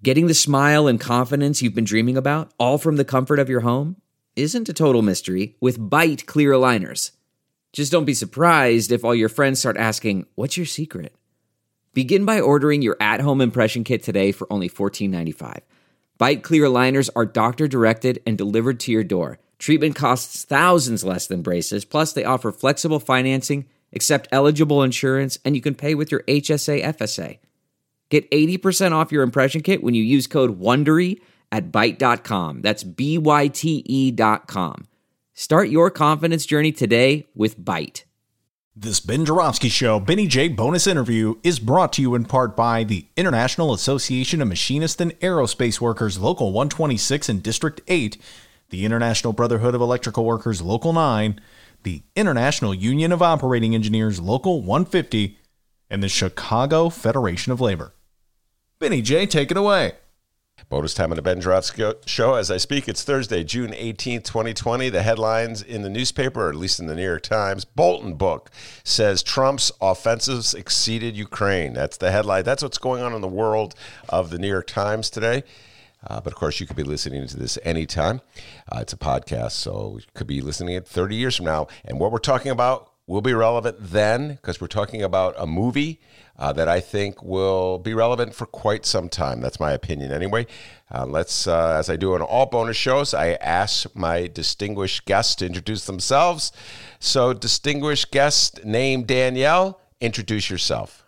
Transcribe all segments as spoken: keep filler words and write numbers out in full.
Getting the smile and confidence you've been dreaming about, all from the comfort of your home, isn't a total mystery with Byte clear aligners. Just don't be surprised if all your friends start asking, "What's your secret?" Begin by ordering your at-home impression kit today for only fourteen ninety-five. Byte clear aligners are doctor-directed and delivered to your door. Treatment costs thousands less than braces, plus they offer flexible financing, accept eligible insurance, and you can pay with your H S A F S A. Get eighty percent off your impression kit when you use code WONDERY at byte dot com. That's B Y T E dot com. Start your confidence journey today with Byte. This Ben Joravsky Show, Benny J bonus interview is brought to you in part by the International Association of Machinists and Aerospace Workers, Local one twenty-six and District eight, the International Brotherhood of Electrical Workers, Local nine, the International Union of Operating Engineers, Local one fifty, and the Chicago Federation of Labor. Benny J, take it away. Bonus time on the Ben Joravsky Show. As I speak, it's Thursday, June eighteenth, twenty twenty. The headlines in the newspaper, or at least in the New York Times, Bolton book says Trump's offensives exceeded Ukraine. That's the headline. That's what's going on in the world of the New York Times today. Uh, but, of course, you could be listening to this anytime. Uh, it's a podcast, so you could be listening it thirty years from now. And what we're talking about will be relevant then, because we're talking about a movie uh, that I think will be relevant for quite some time. That's my opinion anyway. Uh, let's, uh, as I do on all bonus shows, I ask my distinguished guests to introduce themselves. So, distinguished guest named Danielle, introduce yourself.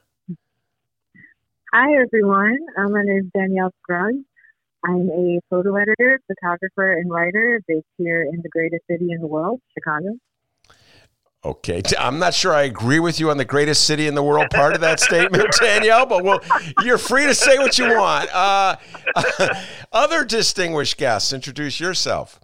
Hi, everyone. Um, my name is Danielle Scruggs. I'm a photo editor, photographer, and writer based here in the greatest city in the world, Chicago. Okay, I'm not sure I agree with you on the greatest city in the world part of that statement, Danielle, but well, you're free to say what you want. Uh, other distinguished guests, introduce yourself.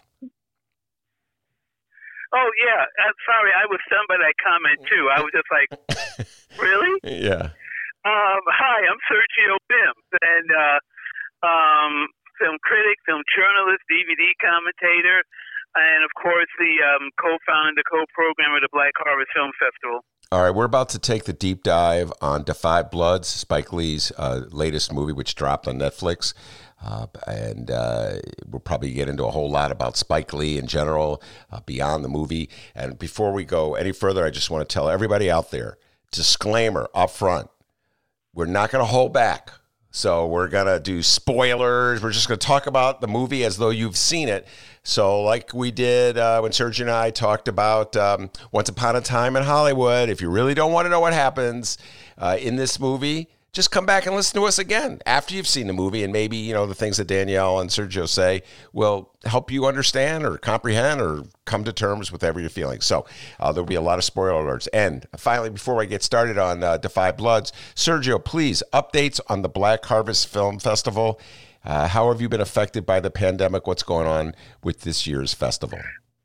Oh, yeah. I'm sorry. I was stunned by that comment, too. I was just like, really? Yeah. Um, hi, I'm Sergio Bims, and uh, um, film critic, film journalist, D V D commentator, and, of course, the um, co-founder, co-programmer of the Black Harvest Film Festival. All right, we're about to take the deep dive on Defy Bloods, Spike Lee's uh, latest movie, which dropped on Netflix. Uh, and uh, we'll probably get into a whole lot about Spike Lee in general, uh, beyond the movie. And before we go any further, I just want to tell everybody out there, disclaimer up front, we're not going to hold back. So we're going to do spoilers. We're just going to talk about the movie as though you've seen it. So like we did uh, when Sergio and I talked about um, Once Upon a Time in Hollywood, if you really don't want to know what happens uh, in this movie, just come back and listen to us again after you've seen the movie, and maybe, you know, the things that Danielle and Sergio say will help you understand or comprehend or come to terms with whatever you're feeling. So uh, there'll be a lot of spoiler alerts. And finally, before I get started on uh, Defy Bloods, Sergio, please, updates on the Black Harvest Film Festival. Uh, how have you been affected by the pandemic? What's going on with this year's festival?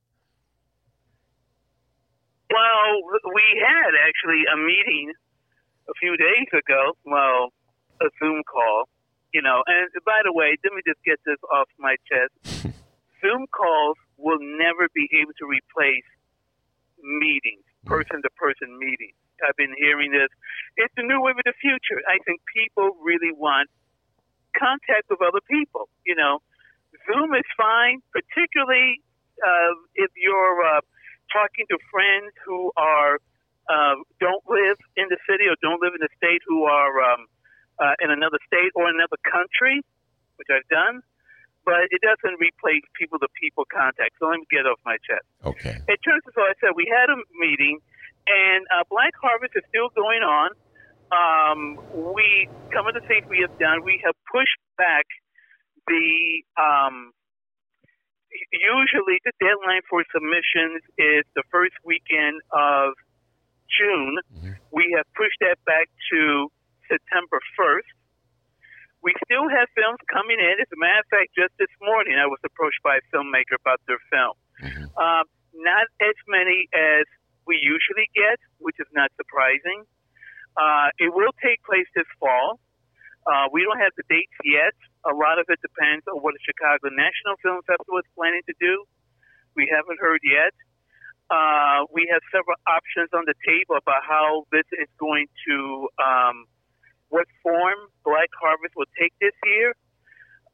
Well, we had actually a meeting a few days ago, well, a Zoom call, you know, and by the way, let me just get this off my chest. Zoom calls will never be able to replace meetings, person-to-person meetings. I've been hearing this. It's the new wave of the future. I think people really want contact with other people, you know. Zoom is fine, particularly uh, if you're uh, talking to friends who are Uh, don't live in the city or don't live in the state, who are um, uh, in another state or another country, which I've done, but it doesn't replace people-to-people contact. So let me get off my chest. Okay. In terms of, so I said, we had a meeting, and uh, Black Harvest is still going on. Um, we, some of the things we have done, we have pushed back the, um, usually the deadline for submissions is the first weekend of June. Mm-hmm. We have pushed that back to September first. We still have films coming in. As a matter of fact, just this morning I was approached by a filmmaker about their film. Mm-hmm. Um, not as many as we usually get, which is not surprising. Uh, it will take place this fall. Uh, we don't have the dates yet. A lot of it depends on what the Chicago National Film Festival is planning to do. We haven't heard yet. Uh, we have several options on the table about how this is going to, um, what form Black Harvest will take this year.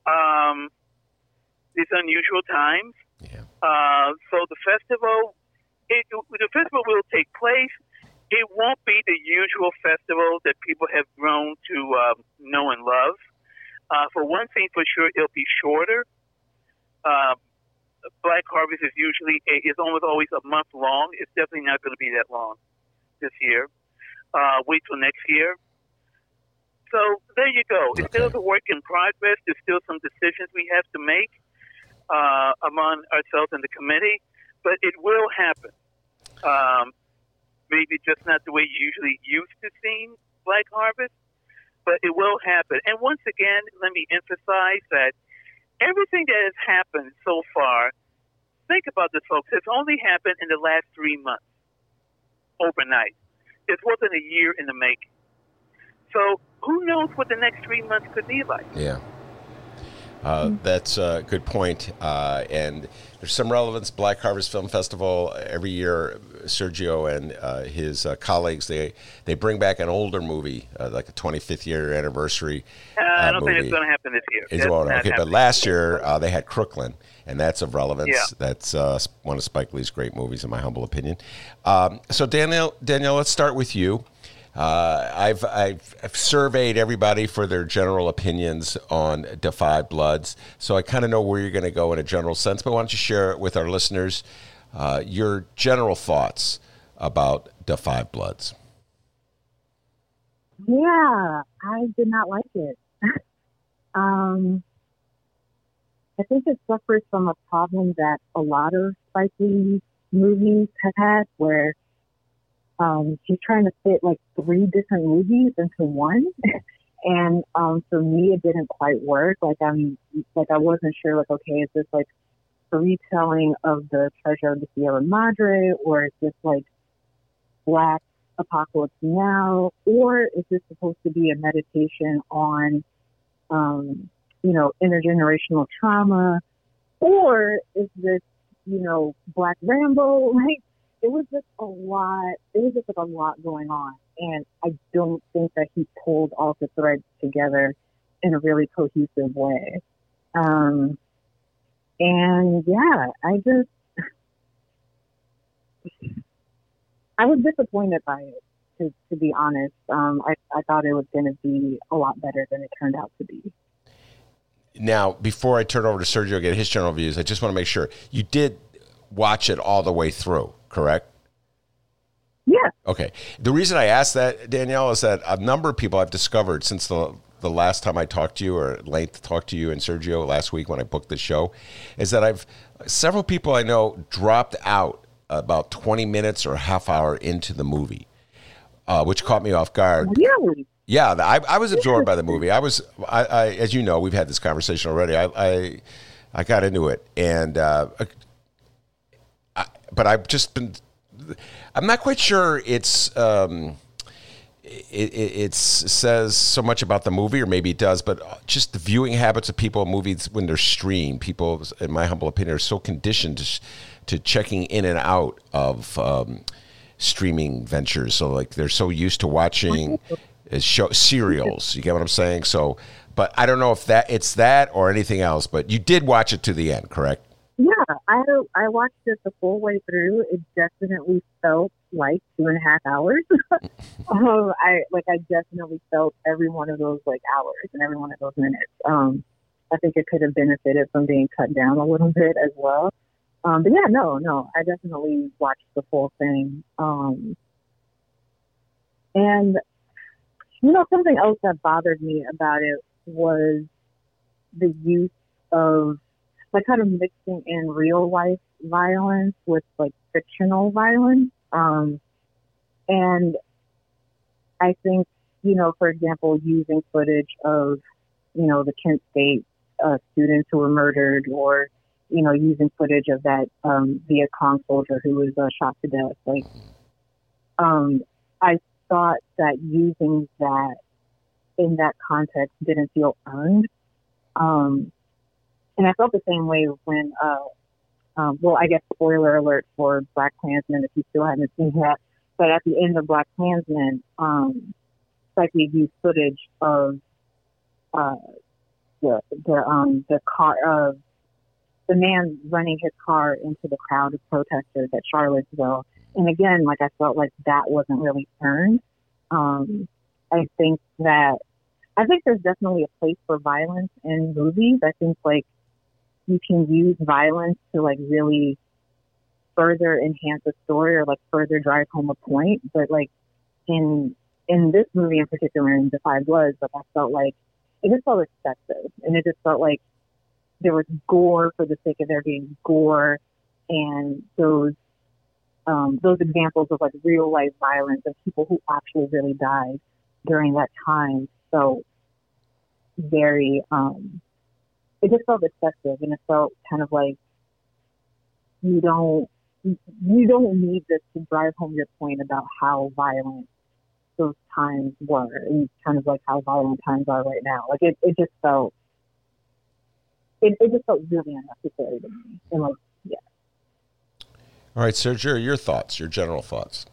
Um, it's unusual times. Yeah. Uh, so the festival, it, the festival will take place. It won't be the usual festival that people have grown to um, know and love. Uh, for one thing, for sure, it'll be shorter. Uh, Black Harvest is usually a, is almost always a month long. It's definitely not going to be that long this year. Uh, wait till next year. So there you go. It's Okay. still a work in progress. There's still some decisions we have to make uh, among ourselves and the committee, but it will happen. Um, maybe just not the way you usually used to seeing Black Harvest, but it will happen. And once again, let me emphasize that everything that has happened so far, think about this, folks, it's only happened in the last three months, overnight. This wasn't a year in the making. So who knows what the next three months could be like? Yeah. Uh, that's a good point. Uh, and there's some relevance. Black Harvest Film Festival, every year, Sergio and uh, his uh, colleagues, they, they bring back an older movie, uh, like a twenty-fifth year anniversary Uh, I uh, don't movie. think it's going to happen this year. Is That's well, not okay, but happening. last year uh, they had Crooklyn, and that's of relevance. Yeah. That's uh, one of Spike Lee's great movies, in my humble opinion. Um, so Danielle, Danielle, let's start with you. Uh, I've, I've I've surveyed everybody for their general opinions on Da five Bloods, so I kind of know where you're going to go in a general sense. But why don't you share it with our listeners, uh, your general thoughts about Da five Bloods? Yeah, I did not like it. um, I think it suffers from a problem that a lot of Spike Lee movies have had, where um, he's trying to fit like three different movies into one. And um, for me, it didn't quite work. Like I'm, like I wasn't sure. Like, okay, is this like a retelling of the Treasure of the Sierra Madre, or is this like Black Apocalypse Now, or is this supposed to be a meditation on, um, you know, intergenerational trauma, or is this, you know, Black Rambo? Like, it was just a lot. It was just like a lot going on, and I don't think that he pulled all the threads together in a really cohesive way. Um, and yeah, I just. I was disappointed by it, to, to be honest. Um, I, I thought it was going to be a lot better than it turned out to be. Now, before I turn over to Sergio, get his general views, I just want to make sure you did watch it all the way through, correct? Yeah. Okay. The reason I asked that, Danielle, is that a number of people I've discovered since the the last time I talked to you, or at length talked to you and Sergio last week when I booked the show, is that I've several people I know dropped out about twenty minutes or a half hour into the movie, uh, which caught me off guard. Really? Yeah, I, I was absorbed by the movie. I was, I, I, as you know, we've had this conversation already. I, I, I got into it, and uh, I, but I've just been. I'm not quite sure it's. Um, it, it it's, says so much about the movie, or maybe it does, but just the viewing habits of people, movies when they're streamed. People, in my humble opinion, are so conditioned to. to checking in and out of um, streaming ventures. So like they're so used to watching uh, show serials. You get what I'm saying? So, but I don't know if that it's that or anything else, but you did watch it to the end, correct? Yeah, I I watched it the full way through. It definitely felt like two and a half hours. um, I like I definitely felt every one of those like hours and every one of those minutes. Um, I think it could have benefited from being cut down a little bit as well. Um, but yeah, no, no, I definitely watched the full thing. Um, and, you know, something else that bothered me about it was the use of, like, kind of mixing in real life violence with, like, fictional violence. Um, and I think, you know, for example, using footage of, you know, the Kent State uh, students who were murdered, or you know, using footage of that um, Viet Cong soldier who was uh, shot to death. Like, um, I thought that using that in that context didn't feel earned. Um, and I felt the same way when, uh, um, well, I guess spoiler alert for Black Klansman if you still haven't seen that. But at the end of Black Klansman, um, Spike Lee used footage of uh, the the um the car of uh, the man running his car into the crowd of protesters at Charlottesville. And again, like I felt like that wasn't really earned. Um, I think that I think there's definitely a place for violence in movies. I think like you can use violence to like really further enhance a story or like further drive home a point. But like in in this movie in particular, in The Five Bloods, like I felt like it just felt excessive, and it just felt like there was gore for the sake of there being gore, and those um, those examples of like real life violence of people who actually really died during that time. So very, um, it just felt excessive, and it felt kind of like you don't you don't need this to drive home your point about how violent those times were, and kind of like how violent times are right now. Like it, it just felt it, it just felt really unnecessary to me. And like, yeah. All right, Sergio, your thoughts, your general thoughts.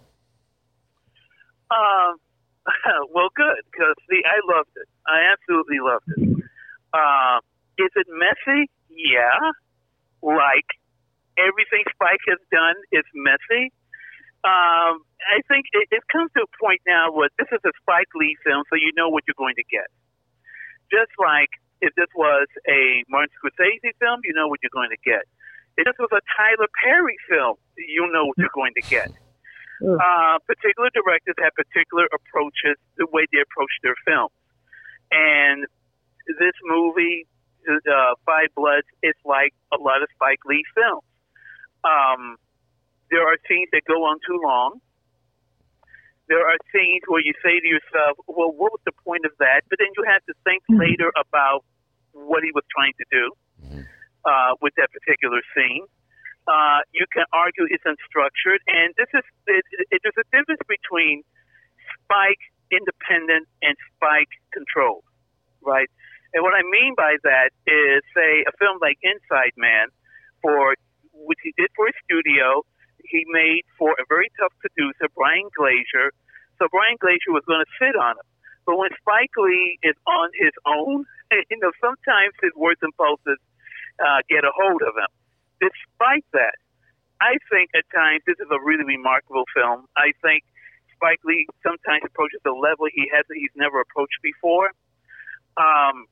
Um, well, good, because see, I loved it. I absolutely loved it. Uh, is it messy? Yeah. Like everything Spike has done is messy. Um, I think it, it comes to a point now where this is a Spike Lee film, so you know what you're going to get. Just like if this was a Martin Scorsese film, you know what you're going to get. If this was a Tyler Perry film, you know what you're going to get. Uh, particular directors have particular approaches, the way they approach their films. And this movie, uh, Five Bloods, is like a lot of Spike Lee films. Um, there are scenes that go on too long. There are scenes where you say to yourself, well, what was the point of that? But then you have to think later about what he was trying to do uh, with that particular scene. Uh, you can argue it's unstructured, and this is it, it, there's a difference between Spike independent and Spike controlled, right? And what I mean by that is, say, a film like Inside Man, for which he did for a studio, he made for a very tough producer, Brian Glazer. So Brian Glazer was going to sit on him. But when Spike Lee is on his own, you know, sometimes his worst impulses uh, get a hold of him. Despite that, I think at times this is a really remarkable film. I think Spike Lee sometimes approaches a level he hasn't, he's never approached before. Um,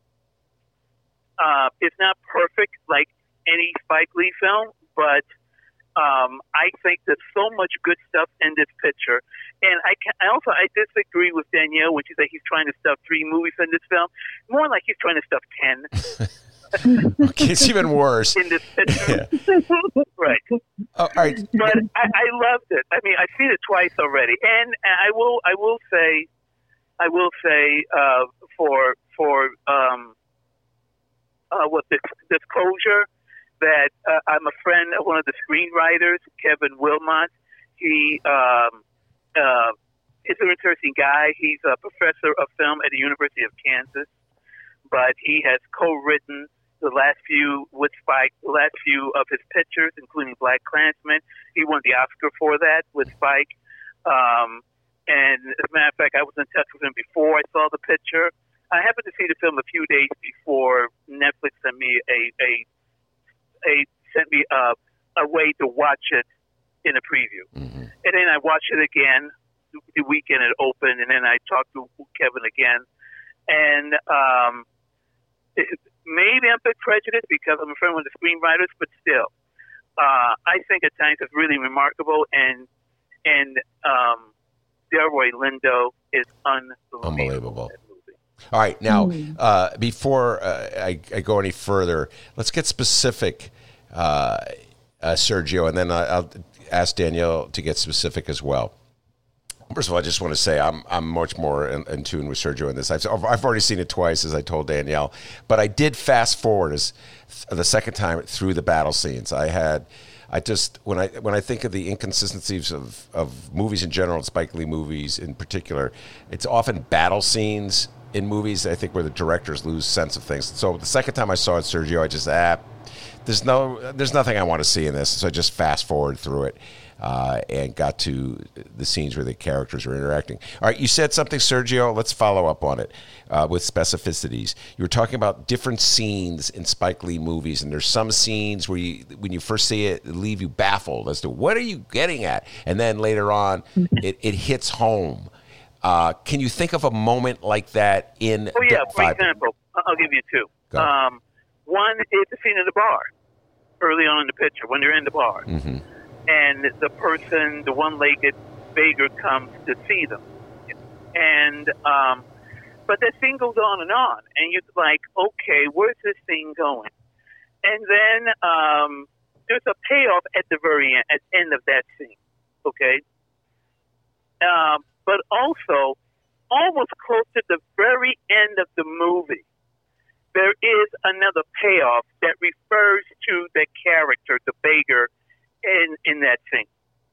uh, it's not perfect like any Spike Lee film, but um, I think there's so much good stuff in this picture. And I, can, I also I disagree with Danielle when she said he's trying to stuff three movies in this film. More like he's trying to stuff ten. Okay, it's even worse. In this picture. Yeah. Right. Oh, all right. But I, I loved it. I mean, I've seen it twice already. And I will I will say I will say uh, for for um, uh, what this disclosure that uh, I'm a friend of one of the screenwriters, Kevin Wilmot. He um, uh, is an interesting guy. He's a professor of film at the University of Kansas, but he has co-written the last few with Spike, the last few of his pictures, including Black Klansman. He won the Oscar for that with Spike. Um, and as a matter of fact, I was in touch with him before I saw the picture. I happened to see the film a few days before Netflix sent me a, a, a sent me a, a way to watch it in a preview. Mm-hmm. And then I watched it again the weekend it opened, and then I talked to Kevin again. And um, it, maybe I'm a bit prejudiced because I'm a friend with the screenwriters, but still, uh, I think at times it's really remarkable, and and um, Delroy Lindo is unbelievable. Unbelievable. All right, now, uh, before uh, I, I go any further, let's get specific, uh, uh, Sergio, and then I'll ask Danielle to get specific as well. First of all, I just want to say I'm I'm much more in, in tune with Sergio in this. I've, I've already seen it twice, as I told Danielle, but I did fast forward as the second time through the battle scenes. I had, I just when I when I think of the inconsistencies of, of movies in general, Spike Lee movies in particular, it's often battle scenes in movies, I think, where the directors lose sense of things. So the second time I saw it, Sergio, I just ah, there's no there's nothing I want to see in this, so I just fast forward through it. uh, and got to the scenes where the characters are interacting. All right, you said something, Sergio. Let's follow up on it uh, with specificities. You were talking about different scenes in Spike Lee movies, and there's some scenes where you, when you first see it, it leave you baffled as to what are you getting at, and then later on, it, it hits home. Uh, can you think of a moment like that in? Oh yeah, the for five- example, I'll give you two. Go. Um, one is the scene in the bar, early on in the picture, when they're in the bar. Mm-hmm. And the person, the one-legged beggar, comes to see them. And, um, but that scene goes on and on. And you're like, okay, where's this scene going? And then um, there's a payoff at the very end, at the end of that scene, okay? Um, but also, almost close to the very end of the movie, there is another payoff that refers to the character, the beggar, in, in that scene.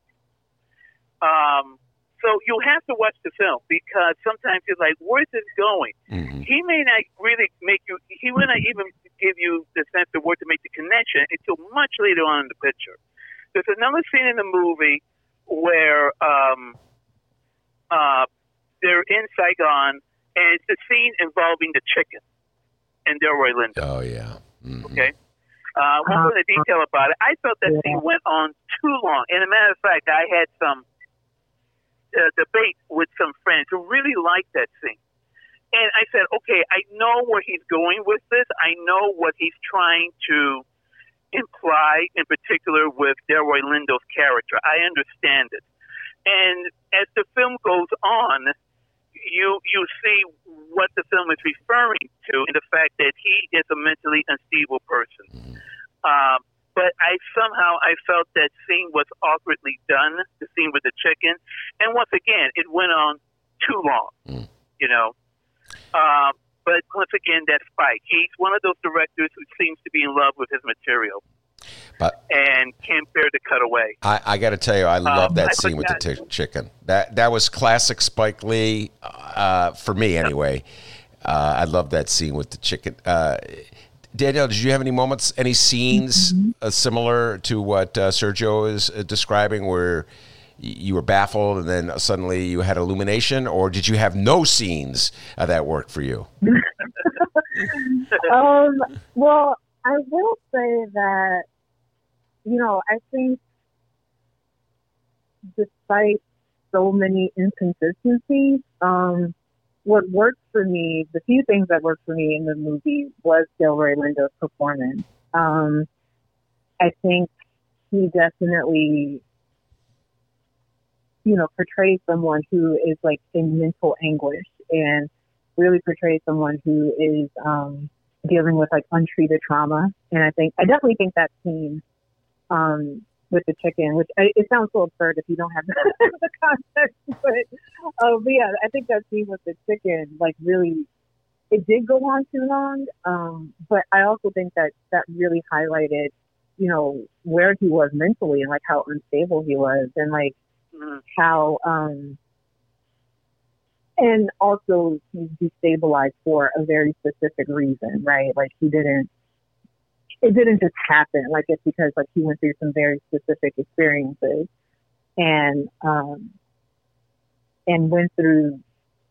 Um, so you have to watch the film because sometimes you're like, where's this going? Mm-hmm. He may not really make you, he may not even give you the sense of where to make the connection until much later on in the picture. There's another scene in the movie where um, uh, they're in Saigon, and it's the scene involving the chicken and Delroy Lindo. Oh, yeah. Mm-hmm. Okay? Uh, one more detail about it. I felt that Yeah. scene went on too long. And as a matter of fact, I had some uh, debate with some friends who really liked that scene. And I said, okay, I know where he's going with this. I know what he's trying to imply, in particular with Delroy Lindo's character. I understand it. And as the film goes on, you you see what the film is referring to in the fact that he is a mentally unstable person. Mm-hmm. Um, but I somehow I felt that scene was awkwardly done, the scene with the chicken. And once again, it went on too long, Mm. you know. Um, but once again, that's Spike. He's one of those directors who seems to be in love with his material But and can't bear to cut away. I, I got to tell you, I love Um, that I scene with the forgot- t- chicken. That that was classic Spike Lee, uh, for me anyway. Uh, I love that scene with the chicken. Uh, Danielle, did you have any moments, any scenes uh, similar to what uh, Sergio is uh, describing, where y- you were baffled and then suddenly you had illumination, or did you have no scenes uh, that worked for you? um, well, I will say that, you know, I think despite so many inconsistencies, um, what worked for me, the few things that worked for me in the movie was Delroy Lindo's performance. Um, I think he definitely, you know, portrays someone who is like in mental anguish and really portrays someone who is um, dealing with like untreated trauma. And I think, I definitely think that scene um, with the chicken, which I, it sounds so absurd if you don't have the, the context, but, uh, but yeah, I think that scene with the chicken, like really, it did go on too long. Um, but I also think that that really highlighted, you know, where he was mentally and like how unstable he was and like Mhm. how, um, and also he's destabilized for a very specific reason, right? Like he didn't, it didn't just happen. Like it's because like he went through some very specific experiences and, um, and went through,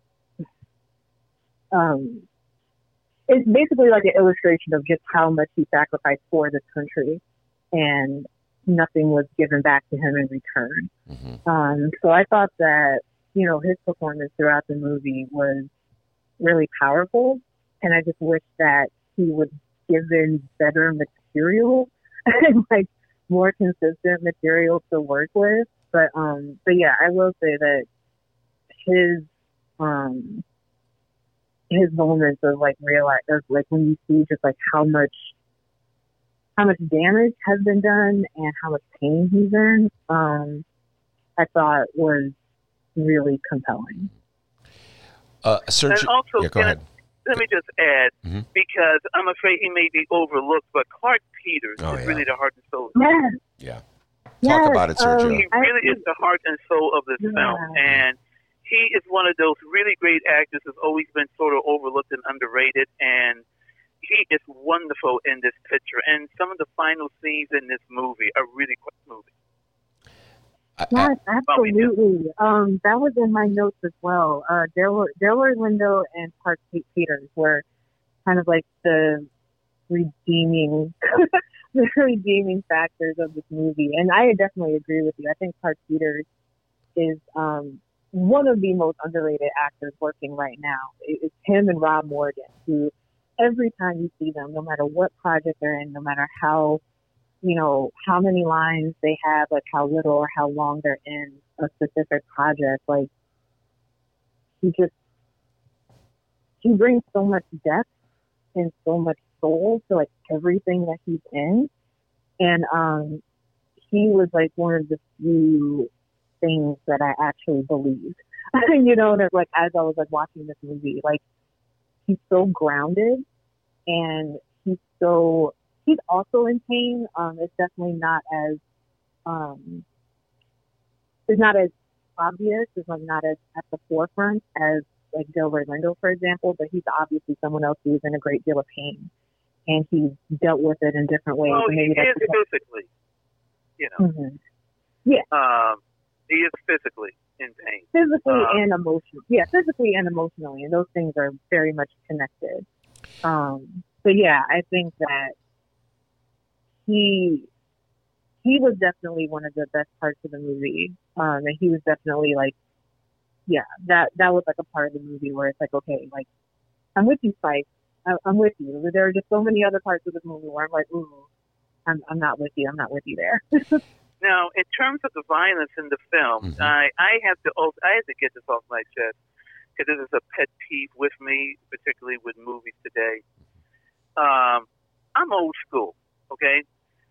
um, it's basically like an illustration of just how much he sacrificed for this country and nothing was given back to him in return. Mm-hmm. Um, so I thought that, you know, his performance throughout the movie was really powerful. And I just wish that he was given better material and like more consistent material to work with. But, um, but yeah, I will say that his, um, his moments of like realize, of like when you see just like how much, how much damage has been done and how much pain he's in, um, I thought was really compelling. Uh, Sergio, And also, yeah, go can I- ahead. let me just add, Mhm. because I'm afraid he may be overlooked, but Clark Peters Oh, is yeah. really the heart and soul. Yes. Yeah. Talk yes, about it, Sergio. um, He I really think- is the heart and soul of this Yeah. film, and he is one of those really great actors who's always been sort of overlooked and underrated, and he is wonderful in this picture. And some of the final scenes in this movie are really quite moving. Yes, absolutely. Um, that was in my notes as well. Uh, Delroy, Delroy Lindo and Park Peters were kind of like the redeeming, the redeeming factors of this movie. And I definitely agree with you. I think Park Peters is um, one of the most underrated actors working right now. It's him and Rob Morgan, who every time you see them, no matter what project they're in, no matter how you know, how many lines they have, like how little or how long they're in a specific project. Like, he just, he brings so much depth and so much soul to like everything that he's in. And um, he was like one of the few things that I actually believed. you know, that like as I was like watching this movie, like he's so grounded and he's so, he's also in pain. Um, it's definitely not as, um, it's not as obvious. It's like not as at the forefront as like Delroy Lindo, for example. But he's obviously someone else who's in a great deal of pain, and he's dealt with it in different ways. Well, and maybe he that's is physically, you know. Mm-hmm. Yeah. Um, he is physically in pain. Physically um, and emotionally. Yeah, physically and emotionally, and those things are very much connected. Um, but yeah, I think that. He he was definitely one of the best parts of the movie, um, and he was definitely like, yeah, that that was like a part of the movie where it's like, okay, like I'm with you, Spike, I, I'm with you. There are just so many other parts of the movie where I'm like, ooh, I'm I'm not with you, I'm not with you there. Now, in terms of the violence in the film, mm-hmm. I I have to I have to get this off my chest because this is a pet peeve with me, particularly with movies today. Um, I'm old school, okay.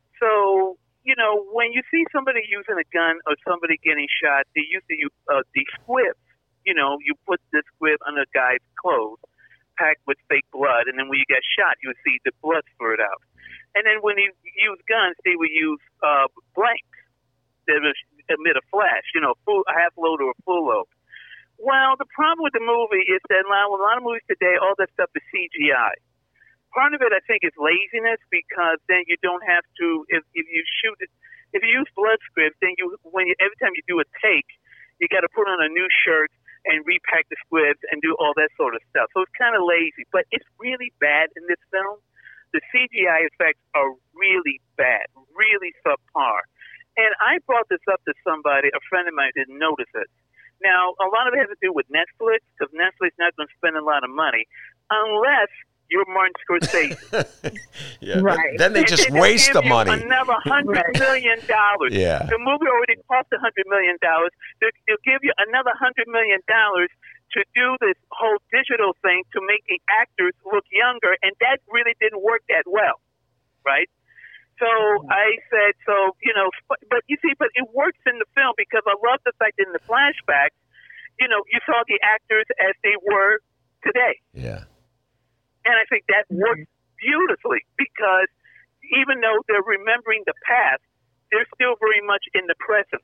So, you know, when you see somebody using a gun or somebody getting shot, they used to use uh, these squibs. You know, you put the squib on a guy's clothes, packed with fake blood, and then when you get shot, you would see the blood spurt out. And then when you use guns, they would use uh, blanks that would emit a flash, you know, full, a half load or a full load. Well, the problem with the movie is that a lot of movies today, all that stuff is C G I. Part of it, I think, is laziness because then you don't have to. If, if you shoot it, if you use blood scripts, then you when you, every time you do a take, you got to put on a new shirt and repack the squibs and do all that sort of stuff. So it's kind of lazy, but it's really bad in this film. The C G I effects are really bad, really subpar. And I brought this up to somebody, a friend of mine didn't notice it. Now, a lot of it has to do with Netflix because Netflix is not going to spend a lot of money unless you're Martin Scorsese. yeah. Right. Then they just they, waste the money. Another hundred million dollars. Yeah. The movie already cost a hundred million dollars. They'll, they'll give you another hundred million dollars to do this whole digital thing to make the actors look younger, and that really didn't work that well, right? So I said, so you know, but you see, but it works in the film because I love the fact that in the flashbacks, you know, you saw the actors as they were today. Yeah. And I think that works beautifully because even though they're remembering the past, they're still very much in the present.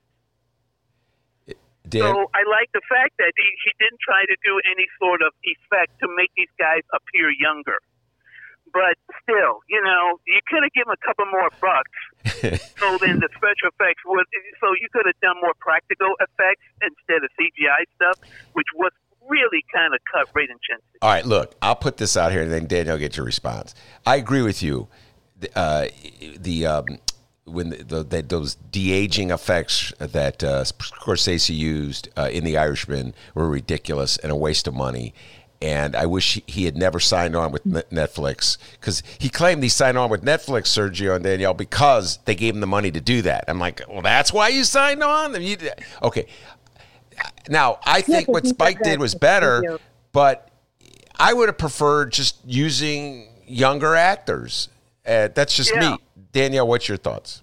Dan, so I like the fact that he, he didn't try to do any sort of effect to make these guys appear younger. But still, you know, you could have given a couple more bucks so then the special effects would, so you could have done more practical effects instead of C G I stuff, which was really kind of cut rate and chin. All right, look, I'll put this out here, and then Daniel, get your response. I agree with you. Uh, the um, when the, the, the those de-aging effects that uh, Scorsese used uh, in The Irishman were ridiculous and a waste of money. And I wish he had never signed on with Netflix because he claimed he signed on with Netflix, Sergio and Danielle, because they gave him the money to do that. I'm like, well, that's why you signed on? You, okay. Now, I think what Spike did was better, but I would have preferred just using younger actors. Uh, that's just yeah. me. Danielle, what's your thoughts?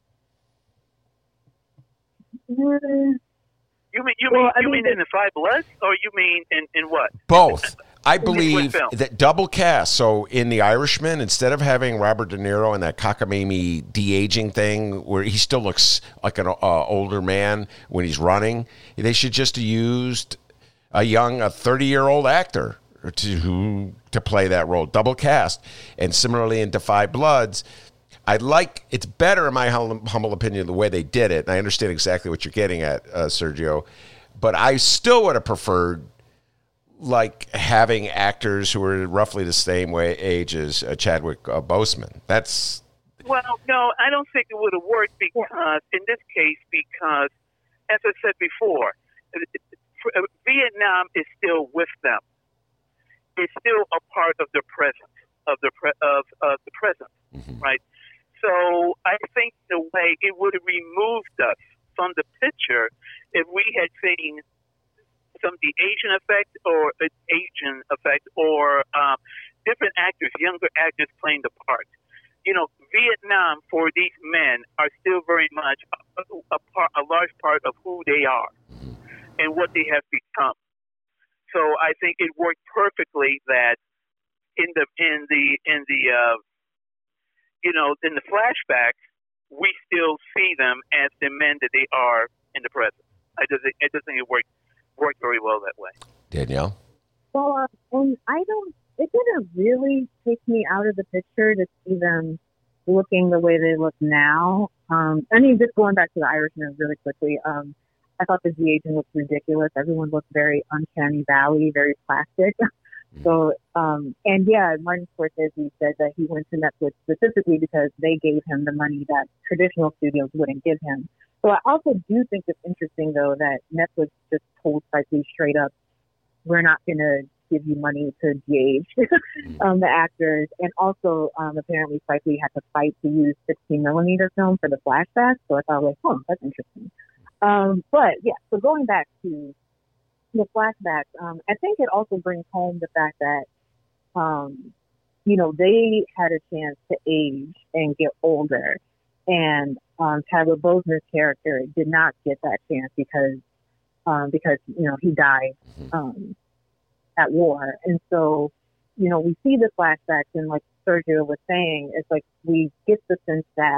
You mean you well, mean I you mean, mean in the Five Bloods, or you mean in, in what? Both. I believe film? that double cast. So in The Irishman, instead of having Robert De Niro and that cockamamie de-aging thing where he still looks like an uh, older man when he's running, they should just have used a young, a thirty-year-old actor to to play that role, double cast. And similarly in Defy Bloods, I like, it's better in my hum- humble opinion the way they did it, and I understand exactly what you're getting at, uh, Sergio, but I still would have preferred like having actors who are roughly the same way age as uh, Chadwick uh, Boseman. That's well, no, I don't think it would have worked because in this case, because as I said before, Vietnam is still with them. It's still a part of the present of the pre- of, of the present, mm-hmm. right? So I think in a way it would have removed us from the picture if we had seen some of the Asian effect or an Asian effect or um, different actors, younger actors playing the part. You know, Vietnam for these men are still very much a, a, part, a large part of who they are and what they have become. So I think it worked perfectly that in the in the in the uh, you know in the flashbacks we still see them as the men that they are in the present. I just I just think it worked worked very well that way. Danielle? Well, uh, and I don't. It didn't really take me out of the picture to see them looking the way they look now. Um, I mean, just going back to the Irishman really quickly. Um, I thought the de-aging looked ridiculous. Everyone looked very uncanny valley, very plastic. So, um, and yeah, Martin Scorsese said that he went to Netflix specifically because they gave him the money that traditional studios wouldn't give him. So I also do think it's interesting, though, that Netflix just told Spike Lee straight up, we're not going to give you money to de-age um, the actors. And also, um, apparently, Spike Lee had to fight to use sixteen millimeter film for the flashbacks. So I thought, like, oh, that's interesting. Um, but, yeah, so going back to the flashbacks, um, I think it also brings home the fact that, um, you know, they had a chance to age and get older. And um, Chadwick Boseman's character did not get that chance because, um, because you know, he died um, at war. And so, you know, we see the flashbacks, and like Sergio was saying, it's like we get the sense that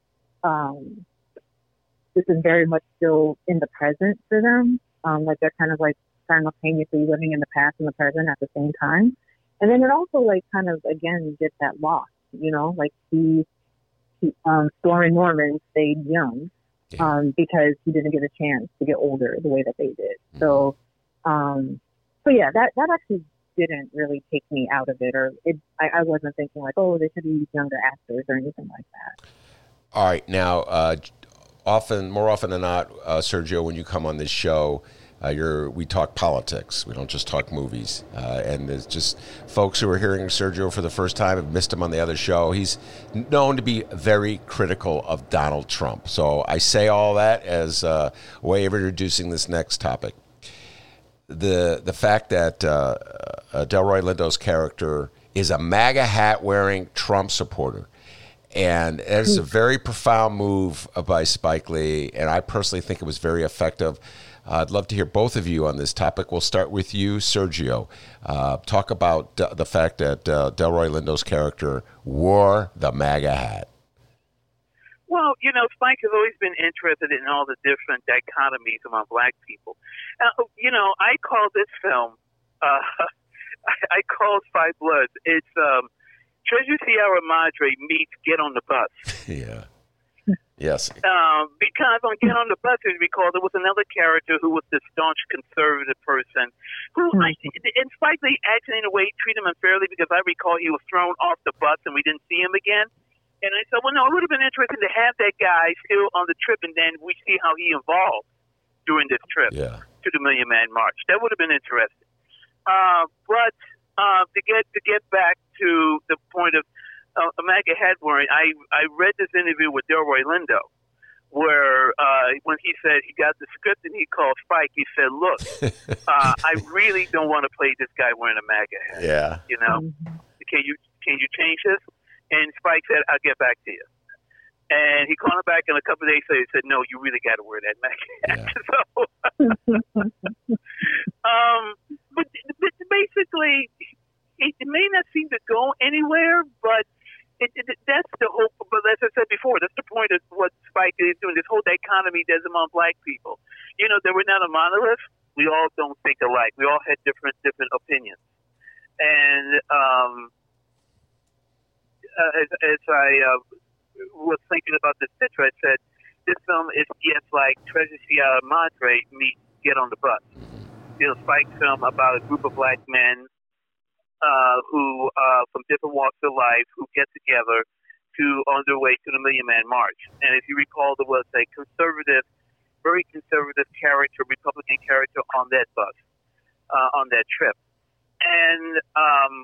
um, this is very much still in the present for them. Um, like they're kind of like simultaneously living in the past and the present at the same time. And then it also like kind of, again, gets that loss, you know, like he, he um, Stormy Norman stayed young um, because he didn't get a chance to get older the way that they did. So, um, so yeah, that, that actually didn't really take me out of it, or it, I, I wasn't thinking like, oh, they should use younger actors or anything like that. All right. Now, uh, often, more often than not, uh, Sergio, when you come on this show, uh, you're, we talk politics. We don't just talk movies. Uh, and there's just folks who are hearing Sergio for the first time have missed him on the other show. He's known to be very critical of Donald Trump. So I say all that as a way of introducing this next topic. The the fact that uh, uh, Delroy Lindo's character is a MAGA hat-wearing Trump supporter. And it's a very profound move by Spike Lee, and I personally think it was very effective. Uh, I'd love to hear both of you on this topic. We'll start with you, Sergio. Uh, talk about uh, the fact that uh, Delroy Lindo's character wore the MAGA hat. Well, you know, Spike has always been interested in all the different dichotomies among black people. Uh, you know, I call this film, uh, I call Five Bloods, it's um, Treasure Sierra Madre meets Get on the Bus. Yeah. Yes. Um, because on Get on the Bus, as you recall, there was another character who was the staunch conservative person who, mm-hmm. I, and Spike Lee actually, in a way, treated him unfairly because I recall he was thrown off the bus and we didn't see him again. And I said, well, no, it would have been interesting to have that guy still on the trip, and then we see how he evolved during this trip yeah. to the Million Man March. That would have been interesting. Uh, but uh, to get to get back to the point of uh, MAGA hat wearing, I, I read this interview with Delroy Lindo, where uh, when he said he got the script and he called Spike, he said, look, uh, I really don't want to play this guy wearing a MAGA hat. Yeah. You know, can you can you change this? And Spike said, I'll get back to you. And he called him back in a couple of days later. He said, no, you really got to wear that MAGA hat. Yeah. So, um, but, but basically, it, it may not seem to go anywhere, but it, it, that's the whole, but as I said before, that's the point of what Spike is doing, this whole dichotomy that's among black people. You know, that we're not a monolith. We all don't think alike. We all had different different opinions. And, um, Uh, as, as I uh, was thinking about this picture. I said, this film is yes like Treasure Sierra Madre meets Get on the Bus. It's a Spike film about a group of black men uh, who, uh, from different walks of life, who get together to on their way to the Million Man March. And if you recall, there was a conservative, very conservative character, Republican character on that bus, uh, on that trip. And, um,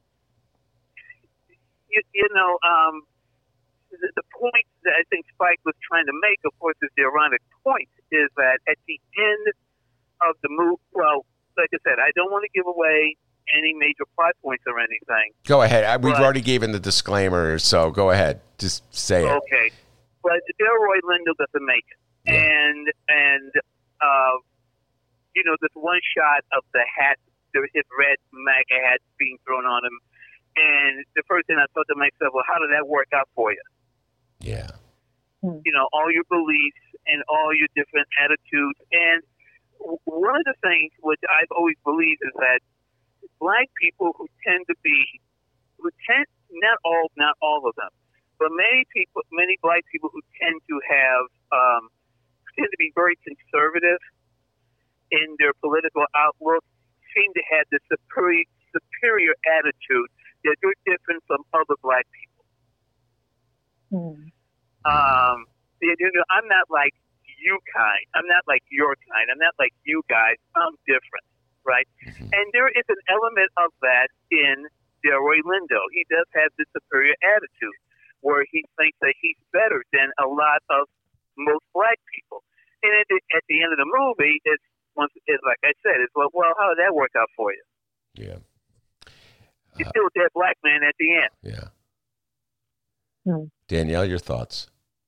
you, you know, um, the, the point that I think Spike was trying to make, of course, is the ironic point, is that at the end of the movie, well, like I said, I don't want to give away any major plot points or anything. Go ahead. I, we've but, already given the disclaimer, so go ahead. Just say it. Okay. But Delroy Lindo doesn't make it. Yeah. And, and uh, you know, this one shot of the hat, his red MAGA hat being thrown on him. And the first thing I thought to myself, well, how did that work out for you? Yeah. You know, all your beliefs and all your different attitudes. And one of the things which I've always believed is that black people who tend to be, who tend, not all, not all of them, but many people, many black people who tend to have, um, tend to be very conservative in their political outlook, seem to have this superior, superior attitude that they're different from other black people. Hmm. Um, you know, I'm not like you kind. I'm not like your kind. I'm not like you guys. I'm different. Right? Mm-hmm. And there is an element of that in Delroy Lindo. He does have this superior attitude where he thinks that he's better than a lot of most black people. And at the, at the end of the movie, it's, once, it's like I said, it's like, well, how did that work out for you? Yeah. He's still a dead black man at the end. Yeah. Hmm. Danielle, your thoughts?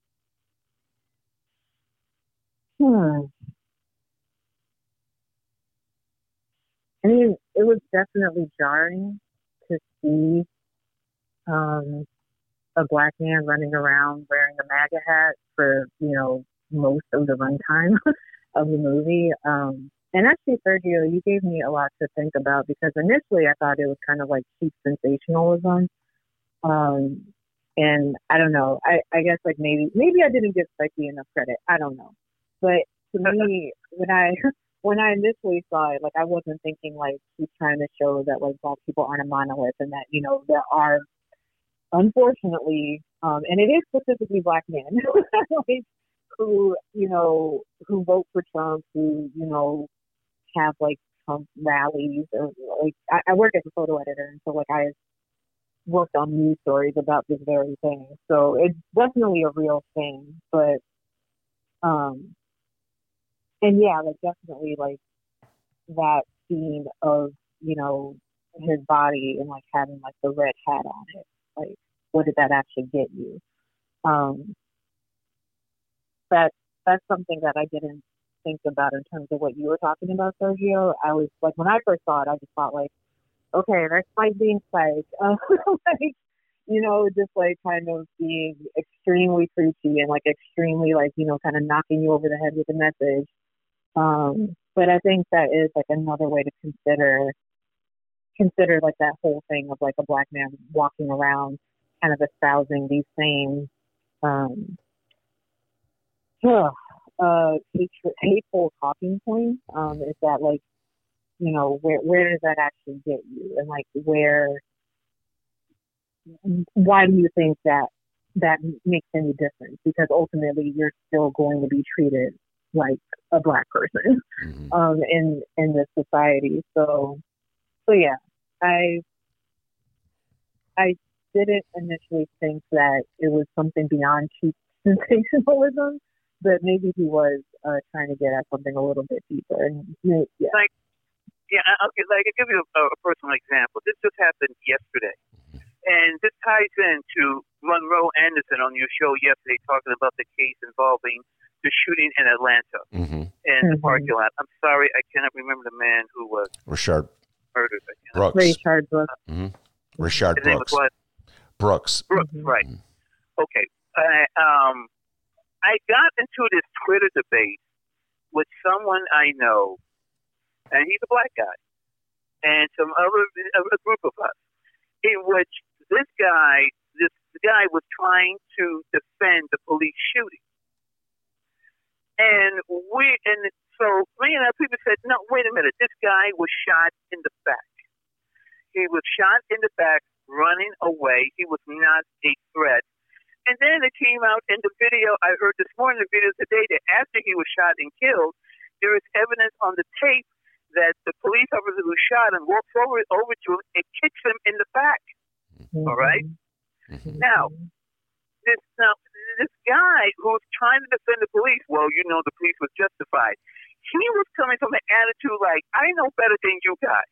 Hmm. I mean, it was definitely jarring to see um, a black man running around wearing a MAGA hat for, you know, most of the runtime of the movie. Um, and actually, Sergio, you gave me a lot to think about because initially I thought it was kind of like cheap sensationalism. Um, and I don't know. I, I guess like maybe maybe I didn't give Spikey enough credit. I don't know. But to me, when I... When I initially saw it, like, I wasn't thinking, like, he's trying to show that, like, black people aren't a monolith and that, you know, there are, unfortunately, um, and it is specifically black men, like, who, you know, who vote for Trump, who, you know, have, like, Trump rallies. Or, like, I, I work as a photo editor, and so, like, I worked on news stories about this very thing. So it's definitely a real thing, but, um, and yeah, like definitely like that scene of, you know, his body and like having like the red hat on it. Like, what did that actually get you? Um, that that's something that I didn't think about in terms of what you were talking about, Sergio. I was like, when I first saw it, I just thought like, okay, that's Spike being Spike. Uh, like, you know, just like kind of being extremely preachy and like extremely like, you know, kind of knocking you over the head with a message. Um, but I think that is like another way to consider, consider like that whole thing of like a black man walking around kind of espousing these same, um, uh, hateful, hateful talking points. Um, is that like, you know, where, where does that actually get you? And like, where, why do you think that that makes any difference? Because ultimately you're still going to be treated like a black person, mm-hmm. um, in, in this society. So, so yeah, I, I didn't initially think that it was something beyond cheap sensationalism, but maybe he was uh, trying to get at something a little bit deeper. And yeah, like, yeah, I'll give, like, I'll give you a, a personal example. This just happened yesterday, and this ties into Monroe Anderson on your show yesterday, talking about the case involving the shooting in Atlanta mm-hmm. in mm-hmm. the parking lot. I'm sorry, I cannot remember the man who was Rayshard murdered. Brooks. Rayshard Brooks. Mm-hmm. Rayshard His name was what? Brooks. Brooks, mm-hmm. right. Okay. I, um, I got into this Twitter debate with someone I know, and he's a black guy, and some other, a group of us, in which this guy, this guy was trying to defend the police shooting. And we, and so me and other people said, no, wait a minute, this guy was shot in the back. He was shot in the back, running away. He was not a threat. And then it came out in the video, I heard this morning, the video today, that after he was shot and killed, there is evidence on the tape that the police officer who shot him walks over, over to him and kicks him in the back. Mm-hmm. All right? Mm-hmm. Now, this now this guy who was trying to defend the police, well, you know the police was justified. He was coming from an attitude like, I know better than you guys.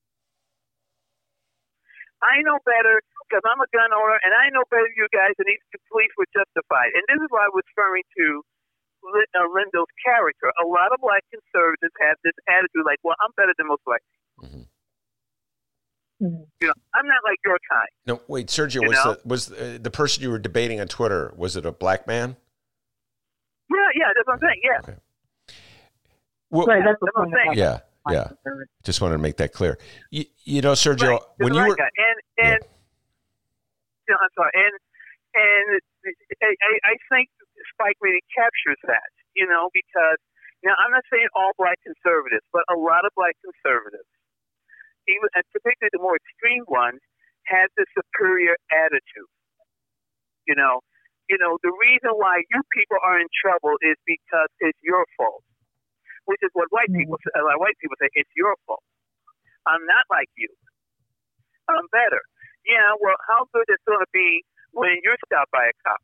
I know better because I'm a gun owner, and I know better than you guys, and these police were justified. And this is why I was referring to Uh, Lindo's character. A lot of black conservatives have this attitude like, well, I'm better than most white people. Mm-hmm. Mm-hmm. You know, I'm not like your kind. No, wait, Sergio, you was the, was the, the person you were debating on Twitter, was it a black man? Yeah, yeah, that's what I'm saying, yeah. Okay. Well, right, that's, that's what I'm saying. Yeah, yeah. Just wanted to make that clear. You, you know, Sergio, right. when you were... And, and, yeah. you know, I'm sorry, and, and I, I think Spike really captures that, you know, because, now I'm not saying all black conservatives, but a lot of black conservatives, even, and particularly the more extreme ones, have the superior attitude. You know, you know, the reason why you people are in trouble is because it's your fault, which is what white people say. Like white people say, it's your fault. I'm not like you. I'm better. Yeah, well, how good it's going to be when you're stopped by a cop?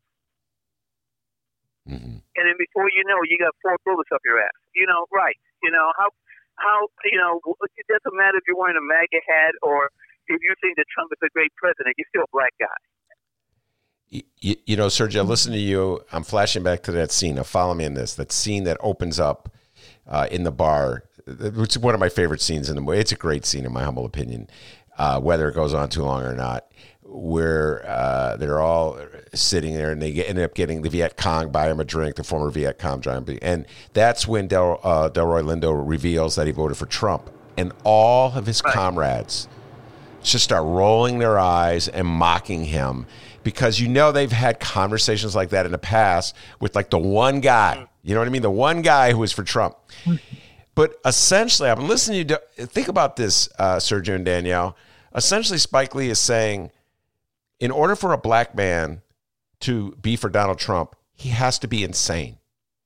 Mm-hmm. And then before you know, you got four bullets up your ass. You know, right? You know how, how you know it doesn't matter if you're wearing a MAGA hat or if you think that Trump is a great president. You're still a black guy. You, you know, Sergio, listen to you. I'm flashing back to that scene. Now, follow me in this. That scene that opens up uh, in the bar. It's one of my favorite scenes in the movie. It's a great scene, in my humble opinion, uh, whether it goes on too long or not. Where uh, they're all sitting there and they get, end up getting the Viet Cong buy him a drink, the former Viet Cong driver. And that's when Del, uh, Delroy Lindo reveals that he voted for Trump. And all of his right. comrades just start rolling their eyes and mocking him because, you know, they've had conversations like that in the past with like the one guy, you know what I mean? The one guy who was for Trump. But essentially, I'm listening to you. Think about this, uh, Sergio and Danielle. Essentially, Spike Lee is saying, in order for a black man to be for Donald Trump, he has to be insane.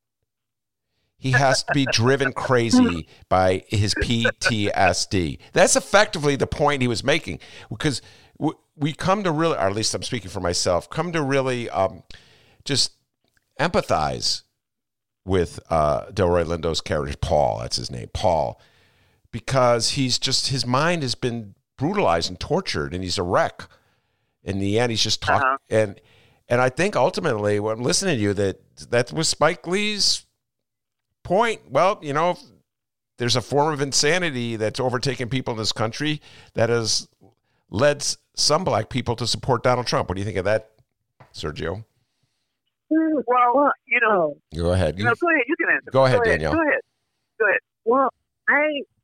He has to be driven crazy by his P T S D. That's effectively the point he was making, because we come to really, or at least I'm speaking for myself, come to really um, just empathize with uh, Delroy Lindo's character, Paul, that's his name, Paul, because he's just, his mind has been brutalized and tortured, and he's a wreck. In the end, he's just talking, uh-huh. and and I think ultimately, when I'm listening to you, that that was Spike Lee's point. Well, you know, there's a form of insanity that's overtaken people in this country that has led some black people to support Donald Trump. What do you think of that, Sergio? Well, you know, go ahead. You know, go ahead. You can answer. Go ahead, go ahead Danielle. Go ahead. Go ahead. Well, I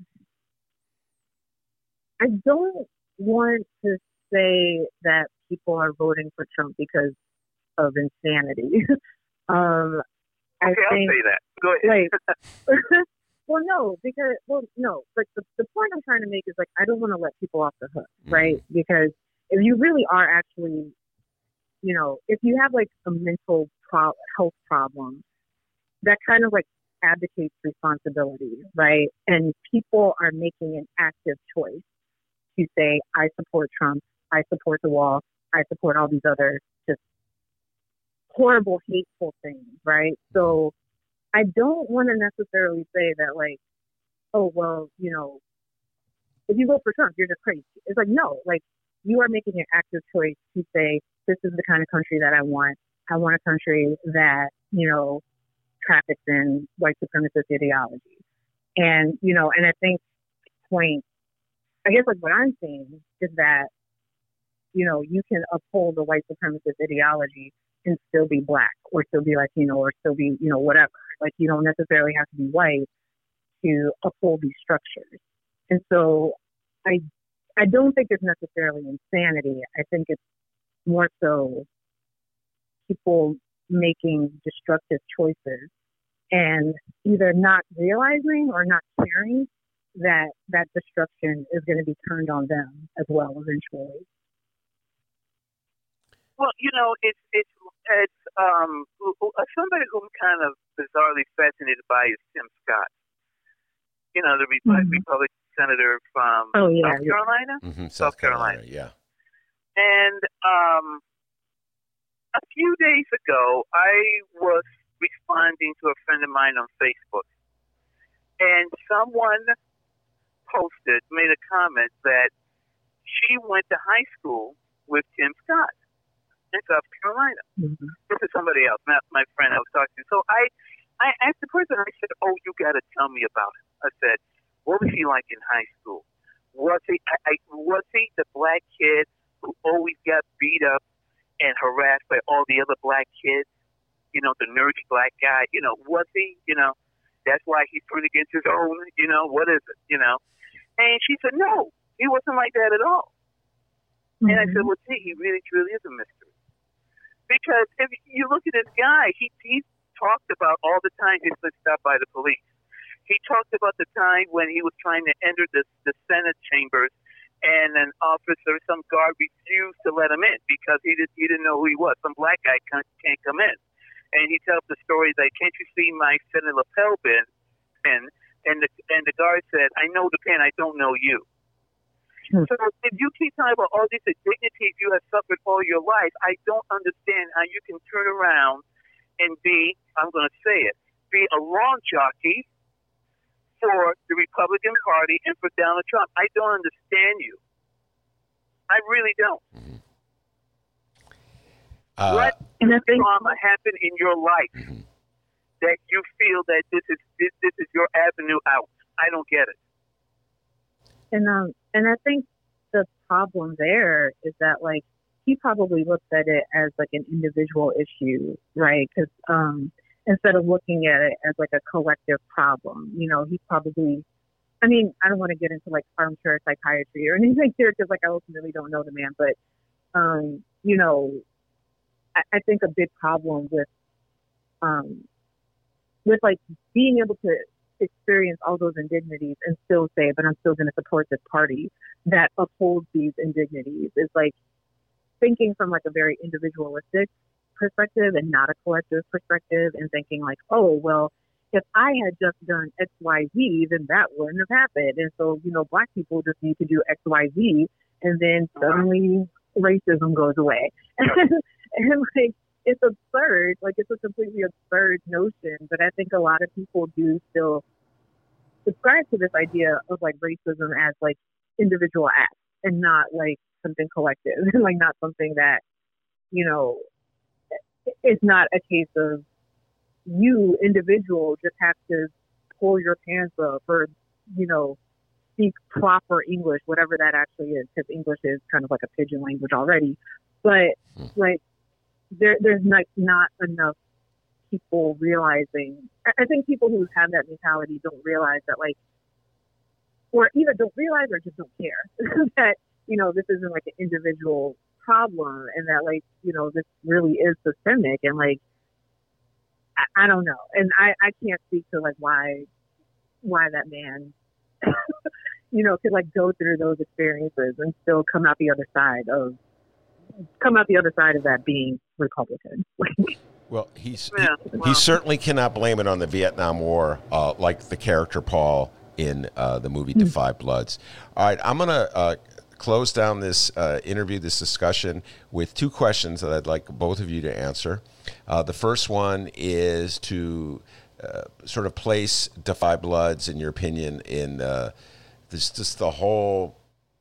I don't want to say that people are voting for Trump because of insanity. um, I okay, think, I'll say that. Go ahead. Like, well, no, because, well, no, but the, the point I'm trying to make is, like, I don't want to let people off the hook, mm-hmm. right? Because if you really are actually, you know, if you have, like, a mental pro- health problem, that kind of, like, abdicates responsibility, right? And people are making an active choice to say, I support Trump, I support the wall, I support all these other just horrible, hateful things, right? So I don't want to necessarily say that, like, oh, well, you know, if you vote for Trump, you're just crazy. It's like, no, like, you are making an active choice to say, this is the kind of country that I want. I want a country that, you know, traffics in white supremacist ideology. And, you know, and I think point, I guess, like, what I'm saying is that, you know, you can uphold the white supremacist ideology and still be black or still be Latino or still be, you know, whatever. Like, you don't necessarily have to be white to uphold these structures. And so I I don't think it's necessarily insanity. I think it's more so people making destructive choices and either not realizing or not caring that that destruction is going to be turned on them as well eventually. Well, you know, it's it's it's um somebody who I'm kind of bizarrely fascinated by is Tim Scott. You know, the Republican mm-hmm. senator from oh, yeah, South Carolina. Mm-hmm. South, South Carolina, Carolina, yeah. And um, a few days ago, I was responding to a friend of mine on Facebook, and someone posted, made a comment that she went to high school with Tim Scott in South Carolina. Mm-hmm. This is somebody else, not my friend I was talking to. So I, I asked the person, I said, oh, you got to tell me about it. I said, what was he like in high school? Was he, I, I, was he the black kid who always got beat up and harassed by all the other black kids? You know, the nerdy black guy, you know, was he, you know, that's why he's turned against his own, you know, what is it, you know? And she said, no, he wasn't like that at all. Mm-hmm. And I said, well, gee, he really, truly is a mystery. Because if you look at this guy, he he talked about all the time he's been stopped by the police. He talked about the time when he was trying to enter the, the Senate chambers and an officer, some guard refused to let him in because he, did, he didn't know who he was. Some black guy can't, can't come in. And he tells the story that, can't you see my Senate lapel pin? And, and, the, and the guard said, I know the pin, I don't know you. Hmm. So if you keep talking about all these indignities you have suffered all your life, I don't understand how you can turn around and be, I'm going to say it, be a lawn jockey for the Republican Party and for Donald Trump. I don't understand you. I really don't. Mm-hmm. Uh, what and I think, trauma happened in your life mm-hmm. that you feel that this is this, this is your avenue out? I don't get it. And um, and I think the problem there is that, like, he probably looks at it as like an individual issue, right? Because um, instead of looking at it as like a collective problem, you know, he probably. I mean, I don't want to get into like armchair psychiatry or anything here because, like, I ultimately don't know the man, but um, you know. I think a big problem with, um, with like being able to experience all those indignities and still say, but I'm still going to support this party that upholds these indignities is like thinking from like a very individualistic perspective and not a collective perspective and thinking like, oh, well, if I had just done X, Y, Z, then that wouldn't have happened. And so, you know, black people just need to do X, Y, Z and then suddenly racism goes away. And like, it's absurd. Like, it's a completely absurd notion. But I think a lot of people do still subscribe to this idea of like racism as like individual acts and not like something collective and like not something that, you know, it's not a case of you individual just have to pull your pants up or, you know, speak proper English, whatever that actually is, because English is kind of like a pidgin language already. But like, There, there's not, not enough people realizing. I think people who have that mentality don't realize that, like, or either don't realize or just don't care that, you know, this isn't like an individual problem and that, like, you know, this really is systemic. And like, I, I don't know. And I, I can't speak to like why, why that man, you know, could like go through those experiences and still come out the other side of, come out the other side of that being Republican. Well, he's yeah, he, well. he certainly cannot blame it on the Vietnam War, uh, like the character Paul in uh, the movie mm-hmm. Da five Bloods. All right, I'm going to uh, close down this uh, interview, this discussion, with two questions that I'd like both of you to answer. Uh, the first one is to uh, sort of place Da five Bloods, in your opinion, in uh, this just the whole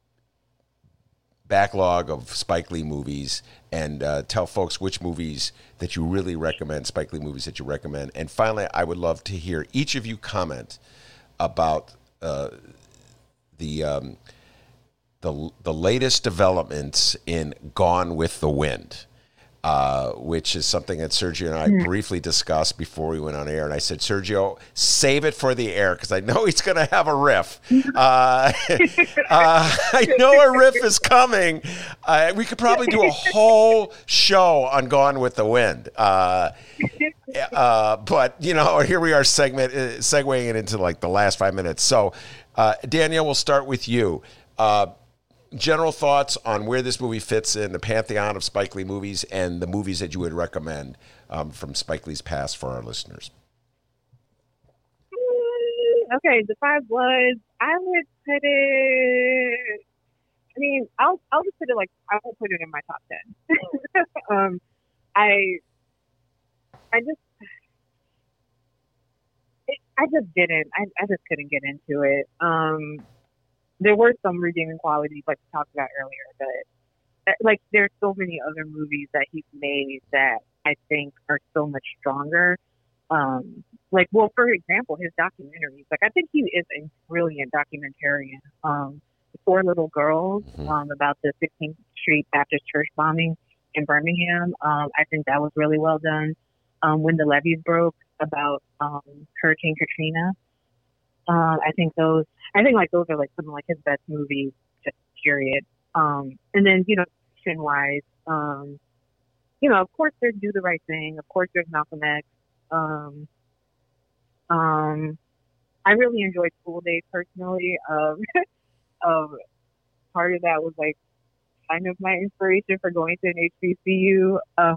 backlog of Spike Lee movies, and uh, tell folks which movies that you really recommend, Spike Lee movies that you recommend. And finally, I would love to hear each of you comment about uh, the um, the the latest developments in Gone with the Wind. uh, which is something that Sergio and I mm. briefly discussed before we went on air. And I said, Sergio, save it for the air because I know he's going to have a riff. Uh, uh, I know a riff is coming. Uh, we could probably do a whole show on Gone with the Wind. Uh, uh, but, you know, here we are segment, uh, segueing it into like the last five minutes. So, uh, Danielle, we'll start with you. Uh, General thoughts on where this movie fits in the pantheon of Spike Lee movies and the movies that you would recommend um, from Spike Lee's past for our listeners. Okay, The Five Bloods. I would put it. I mean, I'll I'll just put it like I won't put it in my top ten. um, I I just it, I just didn't. I I just couldn't get into it. Um. There were some redeeming qualities, like we talked about earlier, but like there's so many other movies that he's made that I think are so much stronger. Um, like, well, for example, his documentaries. Like, I think he is a brilliant documentarian. Um, Four Little Girls, um, about the sixteenth Street Baptist Church bombing in Birmingham. Um, I think that was really well done. Um, When the Levees Broke, about um, Hurricane Katrina. Um, I think those, I think like those are like some of like his best movies, just period. Um, and then, you know, action wise, um, you know, of course there's Do the Right Thing. Of course there's Malcolm X. Um, um, I really enjoyed School Days personally. Um, um, part of that was like kind of my inspiration for going to an H B C U. Um,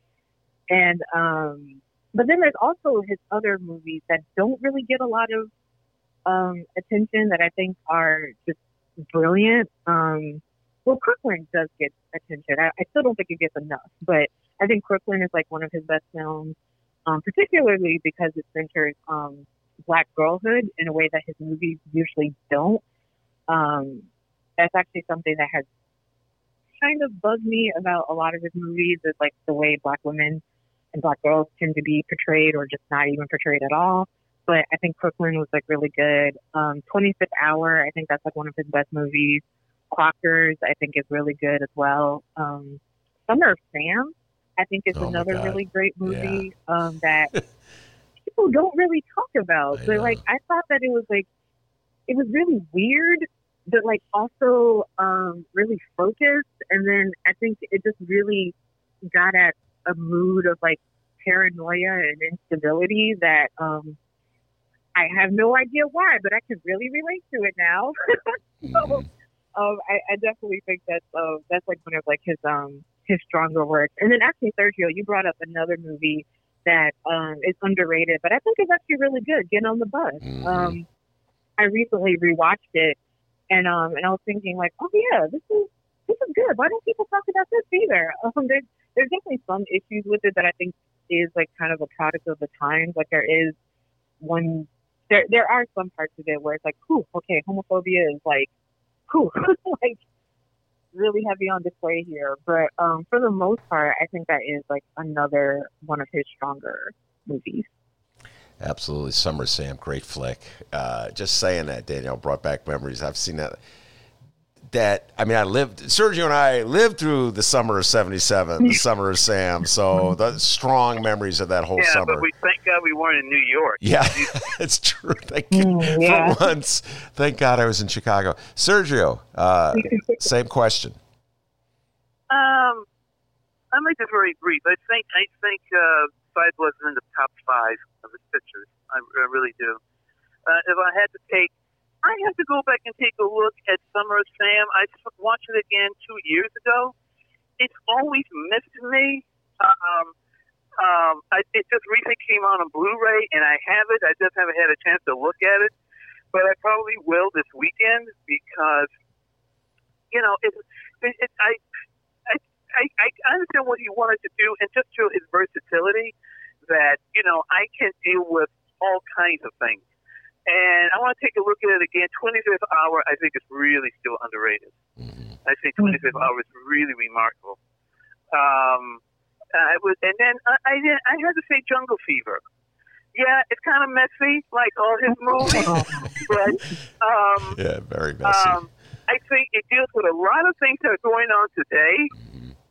and, um, but then there's also his other movies that don't really get a lot of Um, attention that I think are just brilliant. Um, well, Crooklyn does get attention. I, I still don't think it gets enough, but I think Crooklyn is like one of his best films, um, particularly because it centers um, Black girlhood in a way that his movies usually don't. Um, that's actually something that has kind of bugged me about a lot of his movies, is like the way Black women and Black girls tend to be portrayed, or just not even portrayed at all. But I think Crooklyn was like really good. Um, twenty-fifth Hour, I think that's like one of his best movies. Clockers, I think is really good as well. Um, Summer of Sam, I think is oh another really great movie yeah. um, that people don't really talk about. I but know. like, I thought that it was like, it was really weird, but like also um, really focused. And then I think it just really got at a mood of like paranoia and instability that, um, I have no idea why, but I can really relate to it now. so um, I, I definitely think that's uh, that's like one of like his um his stronger works. And then actually, Sergio, you brought up another movie that um is underrated, but I think it's actually really good. Get on the Bus. Mm-hmm. Um, I recently rewatched it, and um and I was thinking like, oh yeah, this is this is good. Why don't people talk about this either? Um, there's there's definitely some issues with it that I think is like kind of a product of the times. Like there is one. There, there are some parts of it where it's like, whew, okay, homophobia is like, whew, like really heavy on display here. But um, for the most part, I think that is like another one of his stronger movies. Absolutely, Summer of Sam, great flick. Uh, just saying that, Danielle, brought back memories. I've seen that. That I mean, I lived. Sergio and I lived through the summer of seventy-seven, the summer of Sam. So the strong memories of that whole yeah, summer. Yeah, but we thank God we weren't in New York. Yeah, it's true. Thank you. Mm, yeah. For once, thank God I was in Chicago. Sergio, uh, same question. Um, I'll make this very brief. I think I think uh, Five Bloods is in the top five of his pictures. I, I really do. Uh, if I had to take. I have to go back and take a look at Summer of Sam. I watched it again two years ago. It's always missed me. Um, um, I, it just recently came out on Blu-ray, and I have it. I just haven't had a chance to look at it, but I probably will this weekend because, you know, it, it, it, I, I, I understand what he wanted to do, and just through his versatility, that you know, I can deal with all kinds of things. And I want to take a look at it again. twenty-fifth Hour, I think, is really still underrated. Mm-hmm. I think twenty-fifth Hour is really remarkable. Um, I was, and then I, I, did, I had to say Jungle Fever. Yeah, it's kind of messy, like all his movies, but um, yeah, very messy. Um, I think it deals with a lot of things that are going on today. Mm-hmm.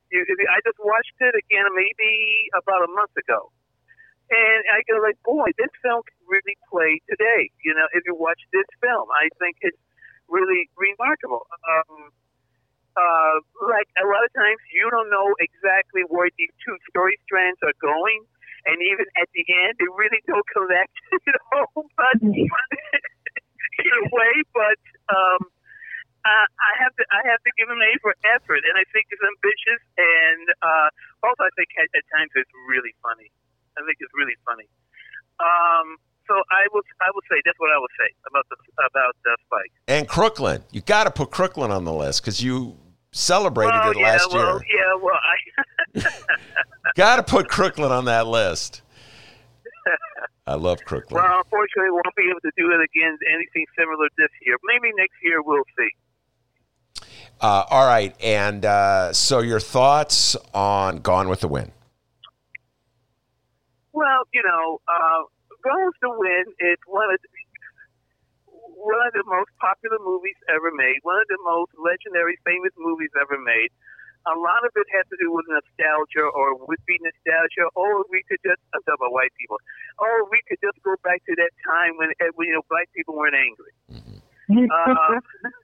You, I just watched it again maybe about a month ago. And I go like, boy, this film could really play today. You know, if you watch this film, I think it's really remarkable. Um, uh, like a lot of times you don't know exactly where these two story strands are going. And even at the end, they really don't connect, you know, but in a way, but, um, Uh, I have to I have to give him A for effort, and I think it's ambitious, and uh, also I think at, at times it's really funny. I think it's really funny. Um, so I will I will say that's what I will say about the about the Spike. And Crooklyn, you got to put Crooklyn on the list because you celebrated well, it yeah, last well, year. Yeah, well, I got to put Crooklyn on that list. I love Crooklyn. Well, unfortunately, we won't be able to do it again. Anything similar this year. Maybe next year we'll see. Uh, all right, and uh, so your thoughts on Gone with the Wind? Well, you know, uh, Gone with the Wind is one of the, one of the most popular movies ever made, one of the most legendary, famous movies ever made. A lot of it has to do with nostalgia or would-be nostalgia, or we could just, I'm talking about white people, or we could just go back to that time when, when you know, black people weren't angry. Mm-hmm. uh,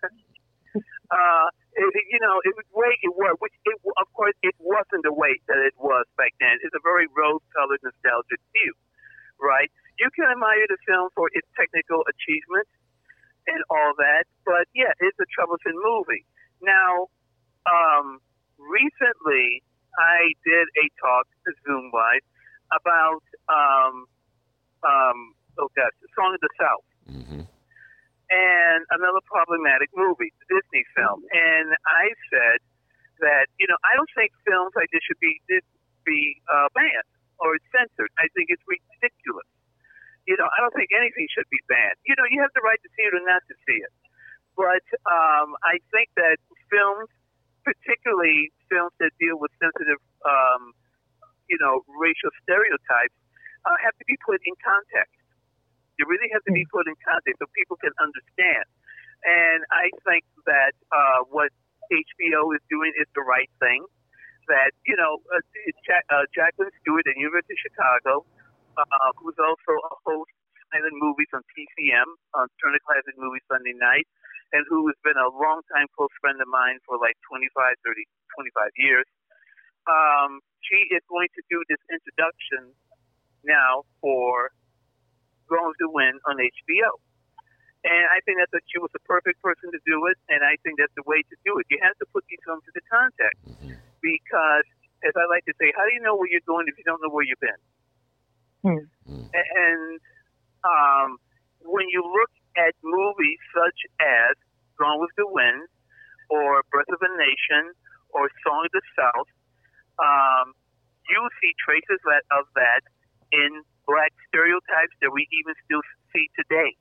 uh, it, you know, it was the way it was, which, it, of course, it wasn't the way that it was back then. It's a very rose-colored, nostalgic view, right? You can admire the film for its technical achievement and all that, but, yeah, it's a troublesome movie. Now, um... recently, I did a talk, Zoom-wise, about, um, um, oh gosh, The Song of the South, mm-hmm. and another problematic movie, the Disney film. And I said that, you know, I don't think films like this should be this be uh, banned or censored. I think it's ridiculous. You know, I don't think anything should be banned. You know, you have the right to see it or not to see it. But um, I think that films, particularly films that deal with sensitive, um, you know, racial stereotypes, uh, have to be put in context. They really have to be put in context so people can understand. And I think that uh, what H B O is doing is the right thing. That, you know, uh, Jack, uh, Jacqueline Stewart at the University of Chicago, uh, who's also a host of silent movies on T C M, on Turner Classic Movies Sunday night, and who has been a longtime close friend of mine for like twenty-five, thirty, twenty-five years. Um, she is going to do this introduction now for Gone with the Wind on H B O. And I think that she was the perfect person to do it, and I think that's the way to do it. You have to put these films into context. Because, as I like to say, how do you know where you're going if you don't know where you've been? Hmm. And um, when you look at movies such as Gone with the Wind or Birth of a Nation or Song of the South, um, you see traces that, of that in black stereotypes that we even still see today.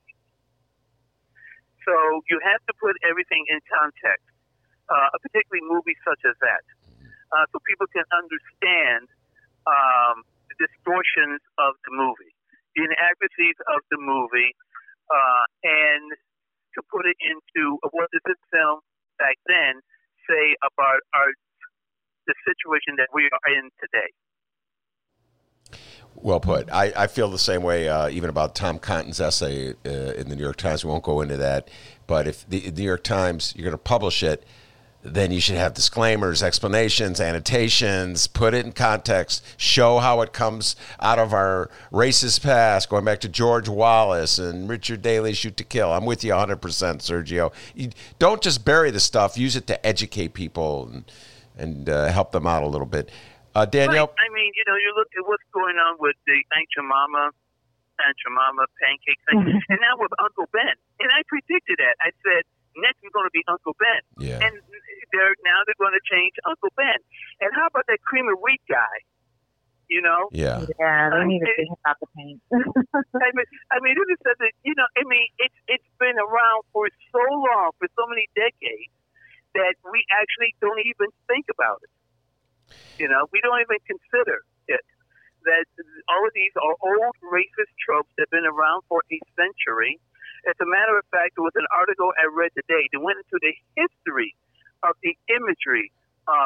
So you have to put everything in context, uh, particularly movies such as that, uh, so people can understand um, the distortions of the movie, the inaccuracies of the movie, uh, and to put it into what does this film back then say about our the situation that we are in today. Well put. I, I feel the same way uh, even about Tom Conton's essay uh, in the New York Times. We won't go into that. But if the New York Times, you're going to publish it, then you should have disclaimers, explanations, annotations, put it in context, show how it comes out of our racist past, going back to George Wallace and Richard Daley's Shoot to Kill. I'm with you one hundred percent, Sergio. You don't just bury the stuff. Use it to educate people and, and uh, help them out a little bit. Uh, Danielle? Right. I mean, you know, you look at what's going on with the Aunt Jemima, Aunt Jemima pancake thing, mm-hmm. and now with Uncle Ben. And I predicted that. I said, next is going to be Uncle Ben. Yeah. And they're now they're going to change Uncle Ben. And how about that cream of wheat guy? You know? Yeah. Yeah, they need to think about the paint. I mean, I mean, it is such a, you know, I mean, it's it's been around for so long, for so many decades, that we actually don't even think about it. You know, we don't even consider it. That all of these are old racist tropes that have been around for a century. As a matter of fact, there was an article I read today that went into the history of the imagery of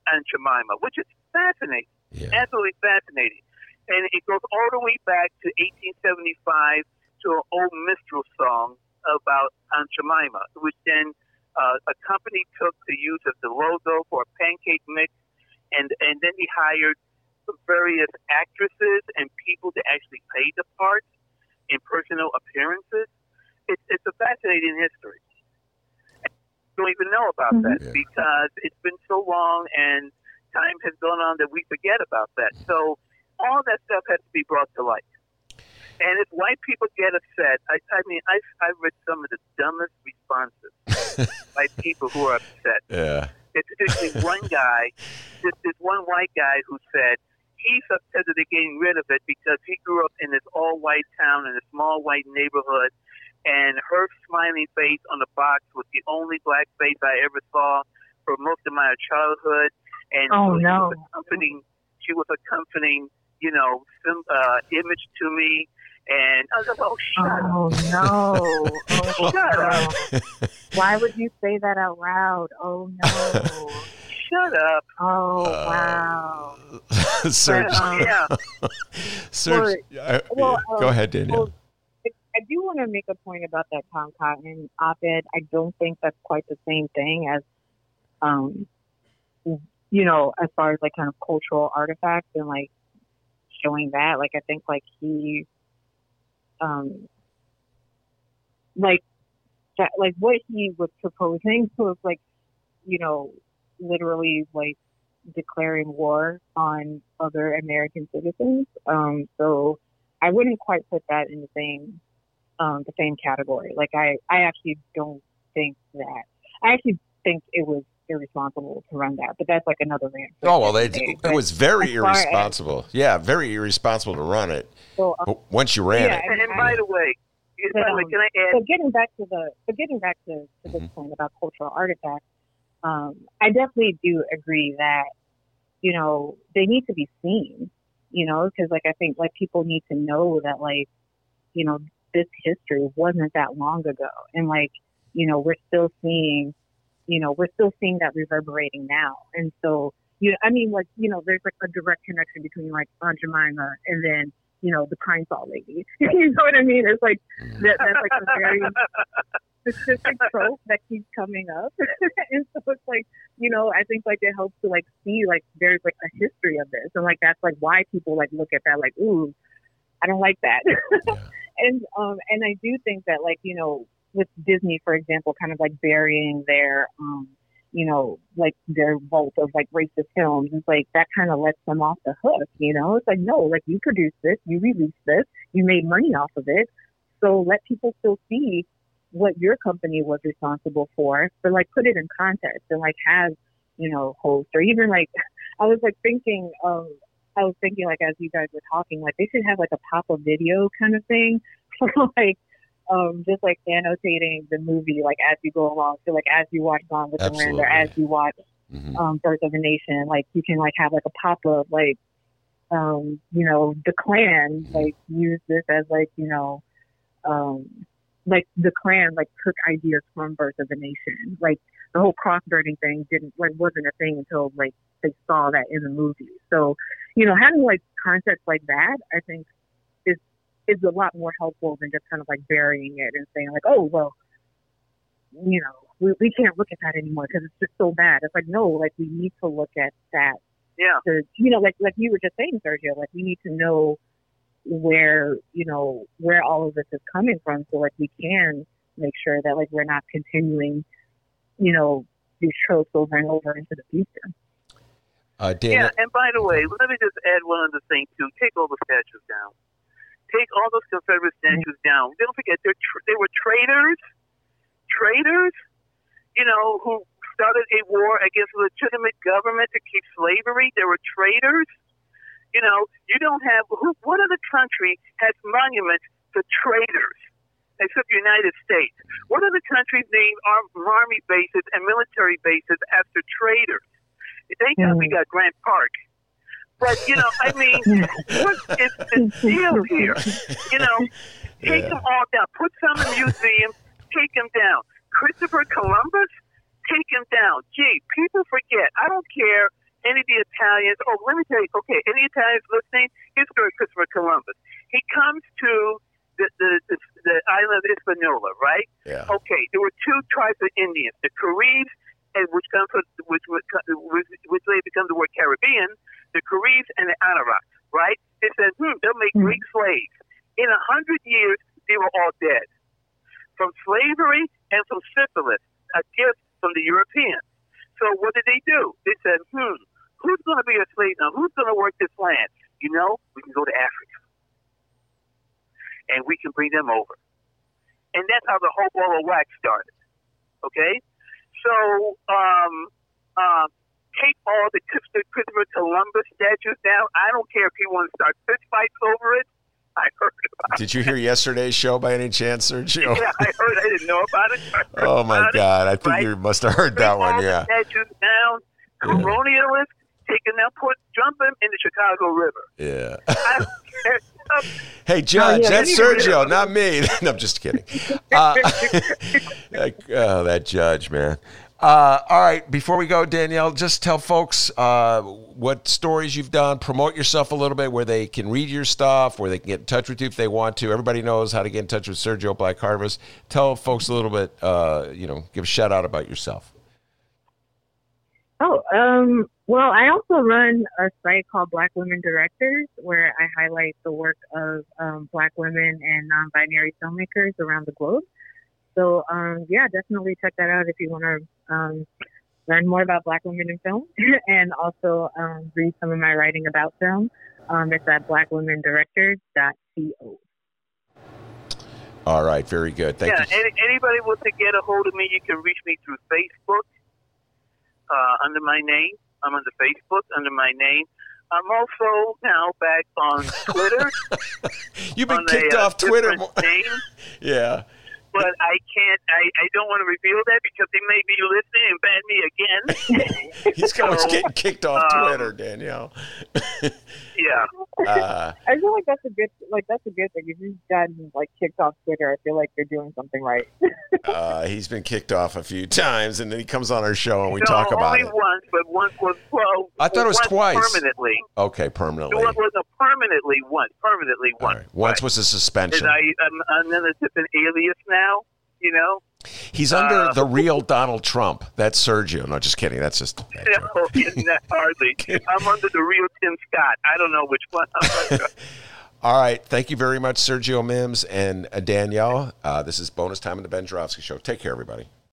Aunt Jemima, which is fascinating, Yeah. absolutely fascinating. And it goes all the way back to eighteen seventy-five to an old minstrel song about Aunt Jemima, which then uh, a company took to use as the logo for a pancake mix, and and then he hired various actresses and people to actually play the parts in personal appearances. It's it's a fascinating history. I don't even know about Mm-hmm. that Yeah. because it's been so long and time has gone on that we forget about that. So all that stuff has to be brought to light. And if white people get upset, I, I mean, I I read some of the dumbest responses by people who are upset. Yeah. There's, there's this one guy, this this one white guy who said he's upset that they're getting rid of it because he grew up in this all-white town in a small white neighborhood, and her smiling face on the box was the only black face I ever saw for most of my childhood. And Oh, so she no. was accompanying, she was accompanying, you know, some uh, image to me. And I was like, oh, shut up. Oh no! Oh, Shut up. no. Why would you say that out loud? Oh no! Shut up. Oh Uh, wow! Serge, But, um, Yeah. Serge, I- well, yeah, um, go ahead, Danielle. well, I do want to make a point about that Tom Cotton op-ed. I don't think that's quite the same thing as, um, you know, as far as like kind of cultural artifacts and like showing that. Like I think like he, um, like that, like what he was proposing was like, you know, literally like declaring war on other American citizens. Um, so I wouldn't quite put that in the same um, the same category. Like I, I actually don't think that. I actually think it was irresponsible to run that, but that's like another rant. for Oh, well, another it, day. it But was very as far as- irresponsible. Yeah, very irresponsible to run it. So, um, But once you ran yeah, it. And, and by the way, by the way, can I add? So getting back to the, so getting back to, to this Mm-hmm. point about cultural artifacts, um, I definitely do agree that, you know, they need to be seen, you know, because like I think like people need to know that like, you know, this history wasn't that long ago, and like, you know, we're still seeing, you know, we're still seeing that reverberating now, and so you know, I mean, like, you know, there's like a direct connection between like Aunt Jemima and then, you know, the Pine Sol lady. You know what I mean? It's like that, that's like a very specific trope that keeps coming up. And so it's like, you know, I think like it helps to like see like there's like a history of this, and like that's like why people like look at that like, ooh, I don't like that. Yeah. and um and I do think that like, you know, with Disney, for example, kind of like burying their um you know, like their vault of like racist films, it's like that kind of lets them off the hook, you know? It's like, no, like you produced this, you released this, you made money off of it, so let people still see what your company was responsible for, but like put it in context and like have, you know, hosts, or even like I was like thinking um I was thinking like as you guys were talking, like they should have like a pop-up video kind of thing for like um just like annotating the movie like as you go along. So like as you watch Gone with the Wind or as you watch Mhm. um Birth of a Nation, like you can like have like a pop-up like um, you know, the Klan like use this as like, you know, um like the Klan like took ideas from Birth of a Nation. Like the whole cross burning thing didn't like wasn't a thing until like they saw that in the movie. So, you know, having like concepts like that, I think is is a lot more helpful than just kind of like burying it and saying like, oh well, you know, we we can't look at that anymore because it's just so bad. It's like, no, like we need to look at that. Yeah. To, you know, like like you were just saying, Sergio, like we need to know where, you know, where all of this is coming from, so like we can make sure that like we're not continuing, you know, these tropes over and over into the future. Uh, Dana, Yeah, and by the way, let me just add one other thing too. Take all the statues down. Take all those Confederate statues down. Don't forget, they're tr- they were traitors, traitors, you know, who started a war against a legitimate government to keep slavery. They were traitors. You know, you don't have, who, what other country has monuments to traitors except the United States? What other countries name arm- army bases and military bases after traitors? Thank God we got Grant Park. But, you know, I mean, what is the deal here? You know, take Yeah. them all down. Put some in museums, take them down. Christopher Columbus, take him down. Gee, people forget. I don't care any of the Italians, oh, let me tell you, okay, any Italians listening, here's story of Christopher Columbus. He comes to the, the, the, the island of Hispaniola, right? Yeah. Okay, there were two tribes of Indians, the Caribs, and which comes from, which, which, which later become the word Caribbean, the Caribs and the Anoraks, right? They said, hmm, they'll make Mm-hmm. Greek slaves. In a hundred years, they were all dead. From slavery and from syphilis, a gift from the Europeans. So what did they do? They said, hmm, who's going to be a slave now? Who's going to work this land? You know, we can go to Africa. And we can bring them over. And that's how the whole ball of wax started. Okay? So, um, um, take all the Christopher Columbus statues down. I don't care if you want to start fist fights over it. I heard about Did you hear yesterday's show by any chance, Sergio? Yeah, I heard. I didn't know about it. Oh, my about God. I it, think right? you must have heard that Take one, all yeah. the statues down. Colonialists, taking them, put, dump them in the Chicago River. Yeah. I don't care. Hey, Judge, yeah, that's we need to- Sergio, not me. No, I'm just kidding. Uh, like, oh, that Judge, man. Uh, all right, before we go, Danielle, just tell folks uh, what stories you've done. Promote yourself a little bit, where they can read your stuff, where they can get in touch with you if they want to. Everybody knows how to get in touch with Sergio Black Harvest. Tell folks a little bit, uh, you know, give a shout out about yourself. Oh, um, well, I also run a site called Black Women Directors, where I highlight the work of um, Black women and non-binary filmmakers around the globe. So, um, yeah, definitely check that out if you want to um, learn more about Black women in film and also um, read some of my writing about film. Um, it's at black women directors dot co. All right, very good. Thank yeah, you. any, anybody wants to get a hold of me, you can reach me through Facebook uh, under my name. I'm under Facebook under my name. I'm also now back on Twitter. You've been on kicked a, uh, off Twitter. different name. Yeah. But I can't, I, I don't want to reveal that because they may be listening and ban me again. He's always So, getting kicked off um, Twitter, Danielle. Yeah. Uh, I feel like that's a good, like that's a good thing. If you've gotten like kicked off Twitter, I feel like you're doing something right. uh, he's been kicked off a few times, and then he comes on our show and we no, talk about only it. once, but once was, well, I thought it was once twice. Permanently. Okay, permanently. It was a permanently once, permanently All once. right. Once right. was a And suspension. I, I'm, I'm in a different alias now, you know? He's under uh, the real Donald Trump. That's Sergio. No, just kidding. That's just a bad joke. No, not hardly. I'm under the real Tim Scott. I don't know which one. I'm under. All right. Thank you very much, Sergio Mims and uh, Danielle. Uh, this is Bonus Time in the Ben Joravsky Show. Take care, everybody.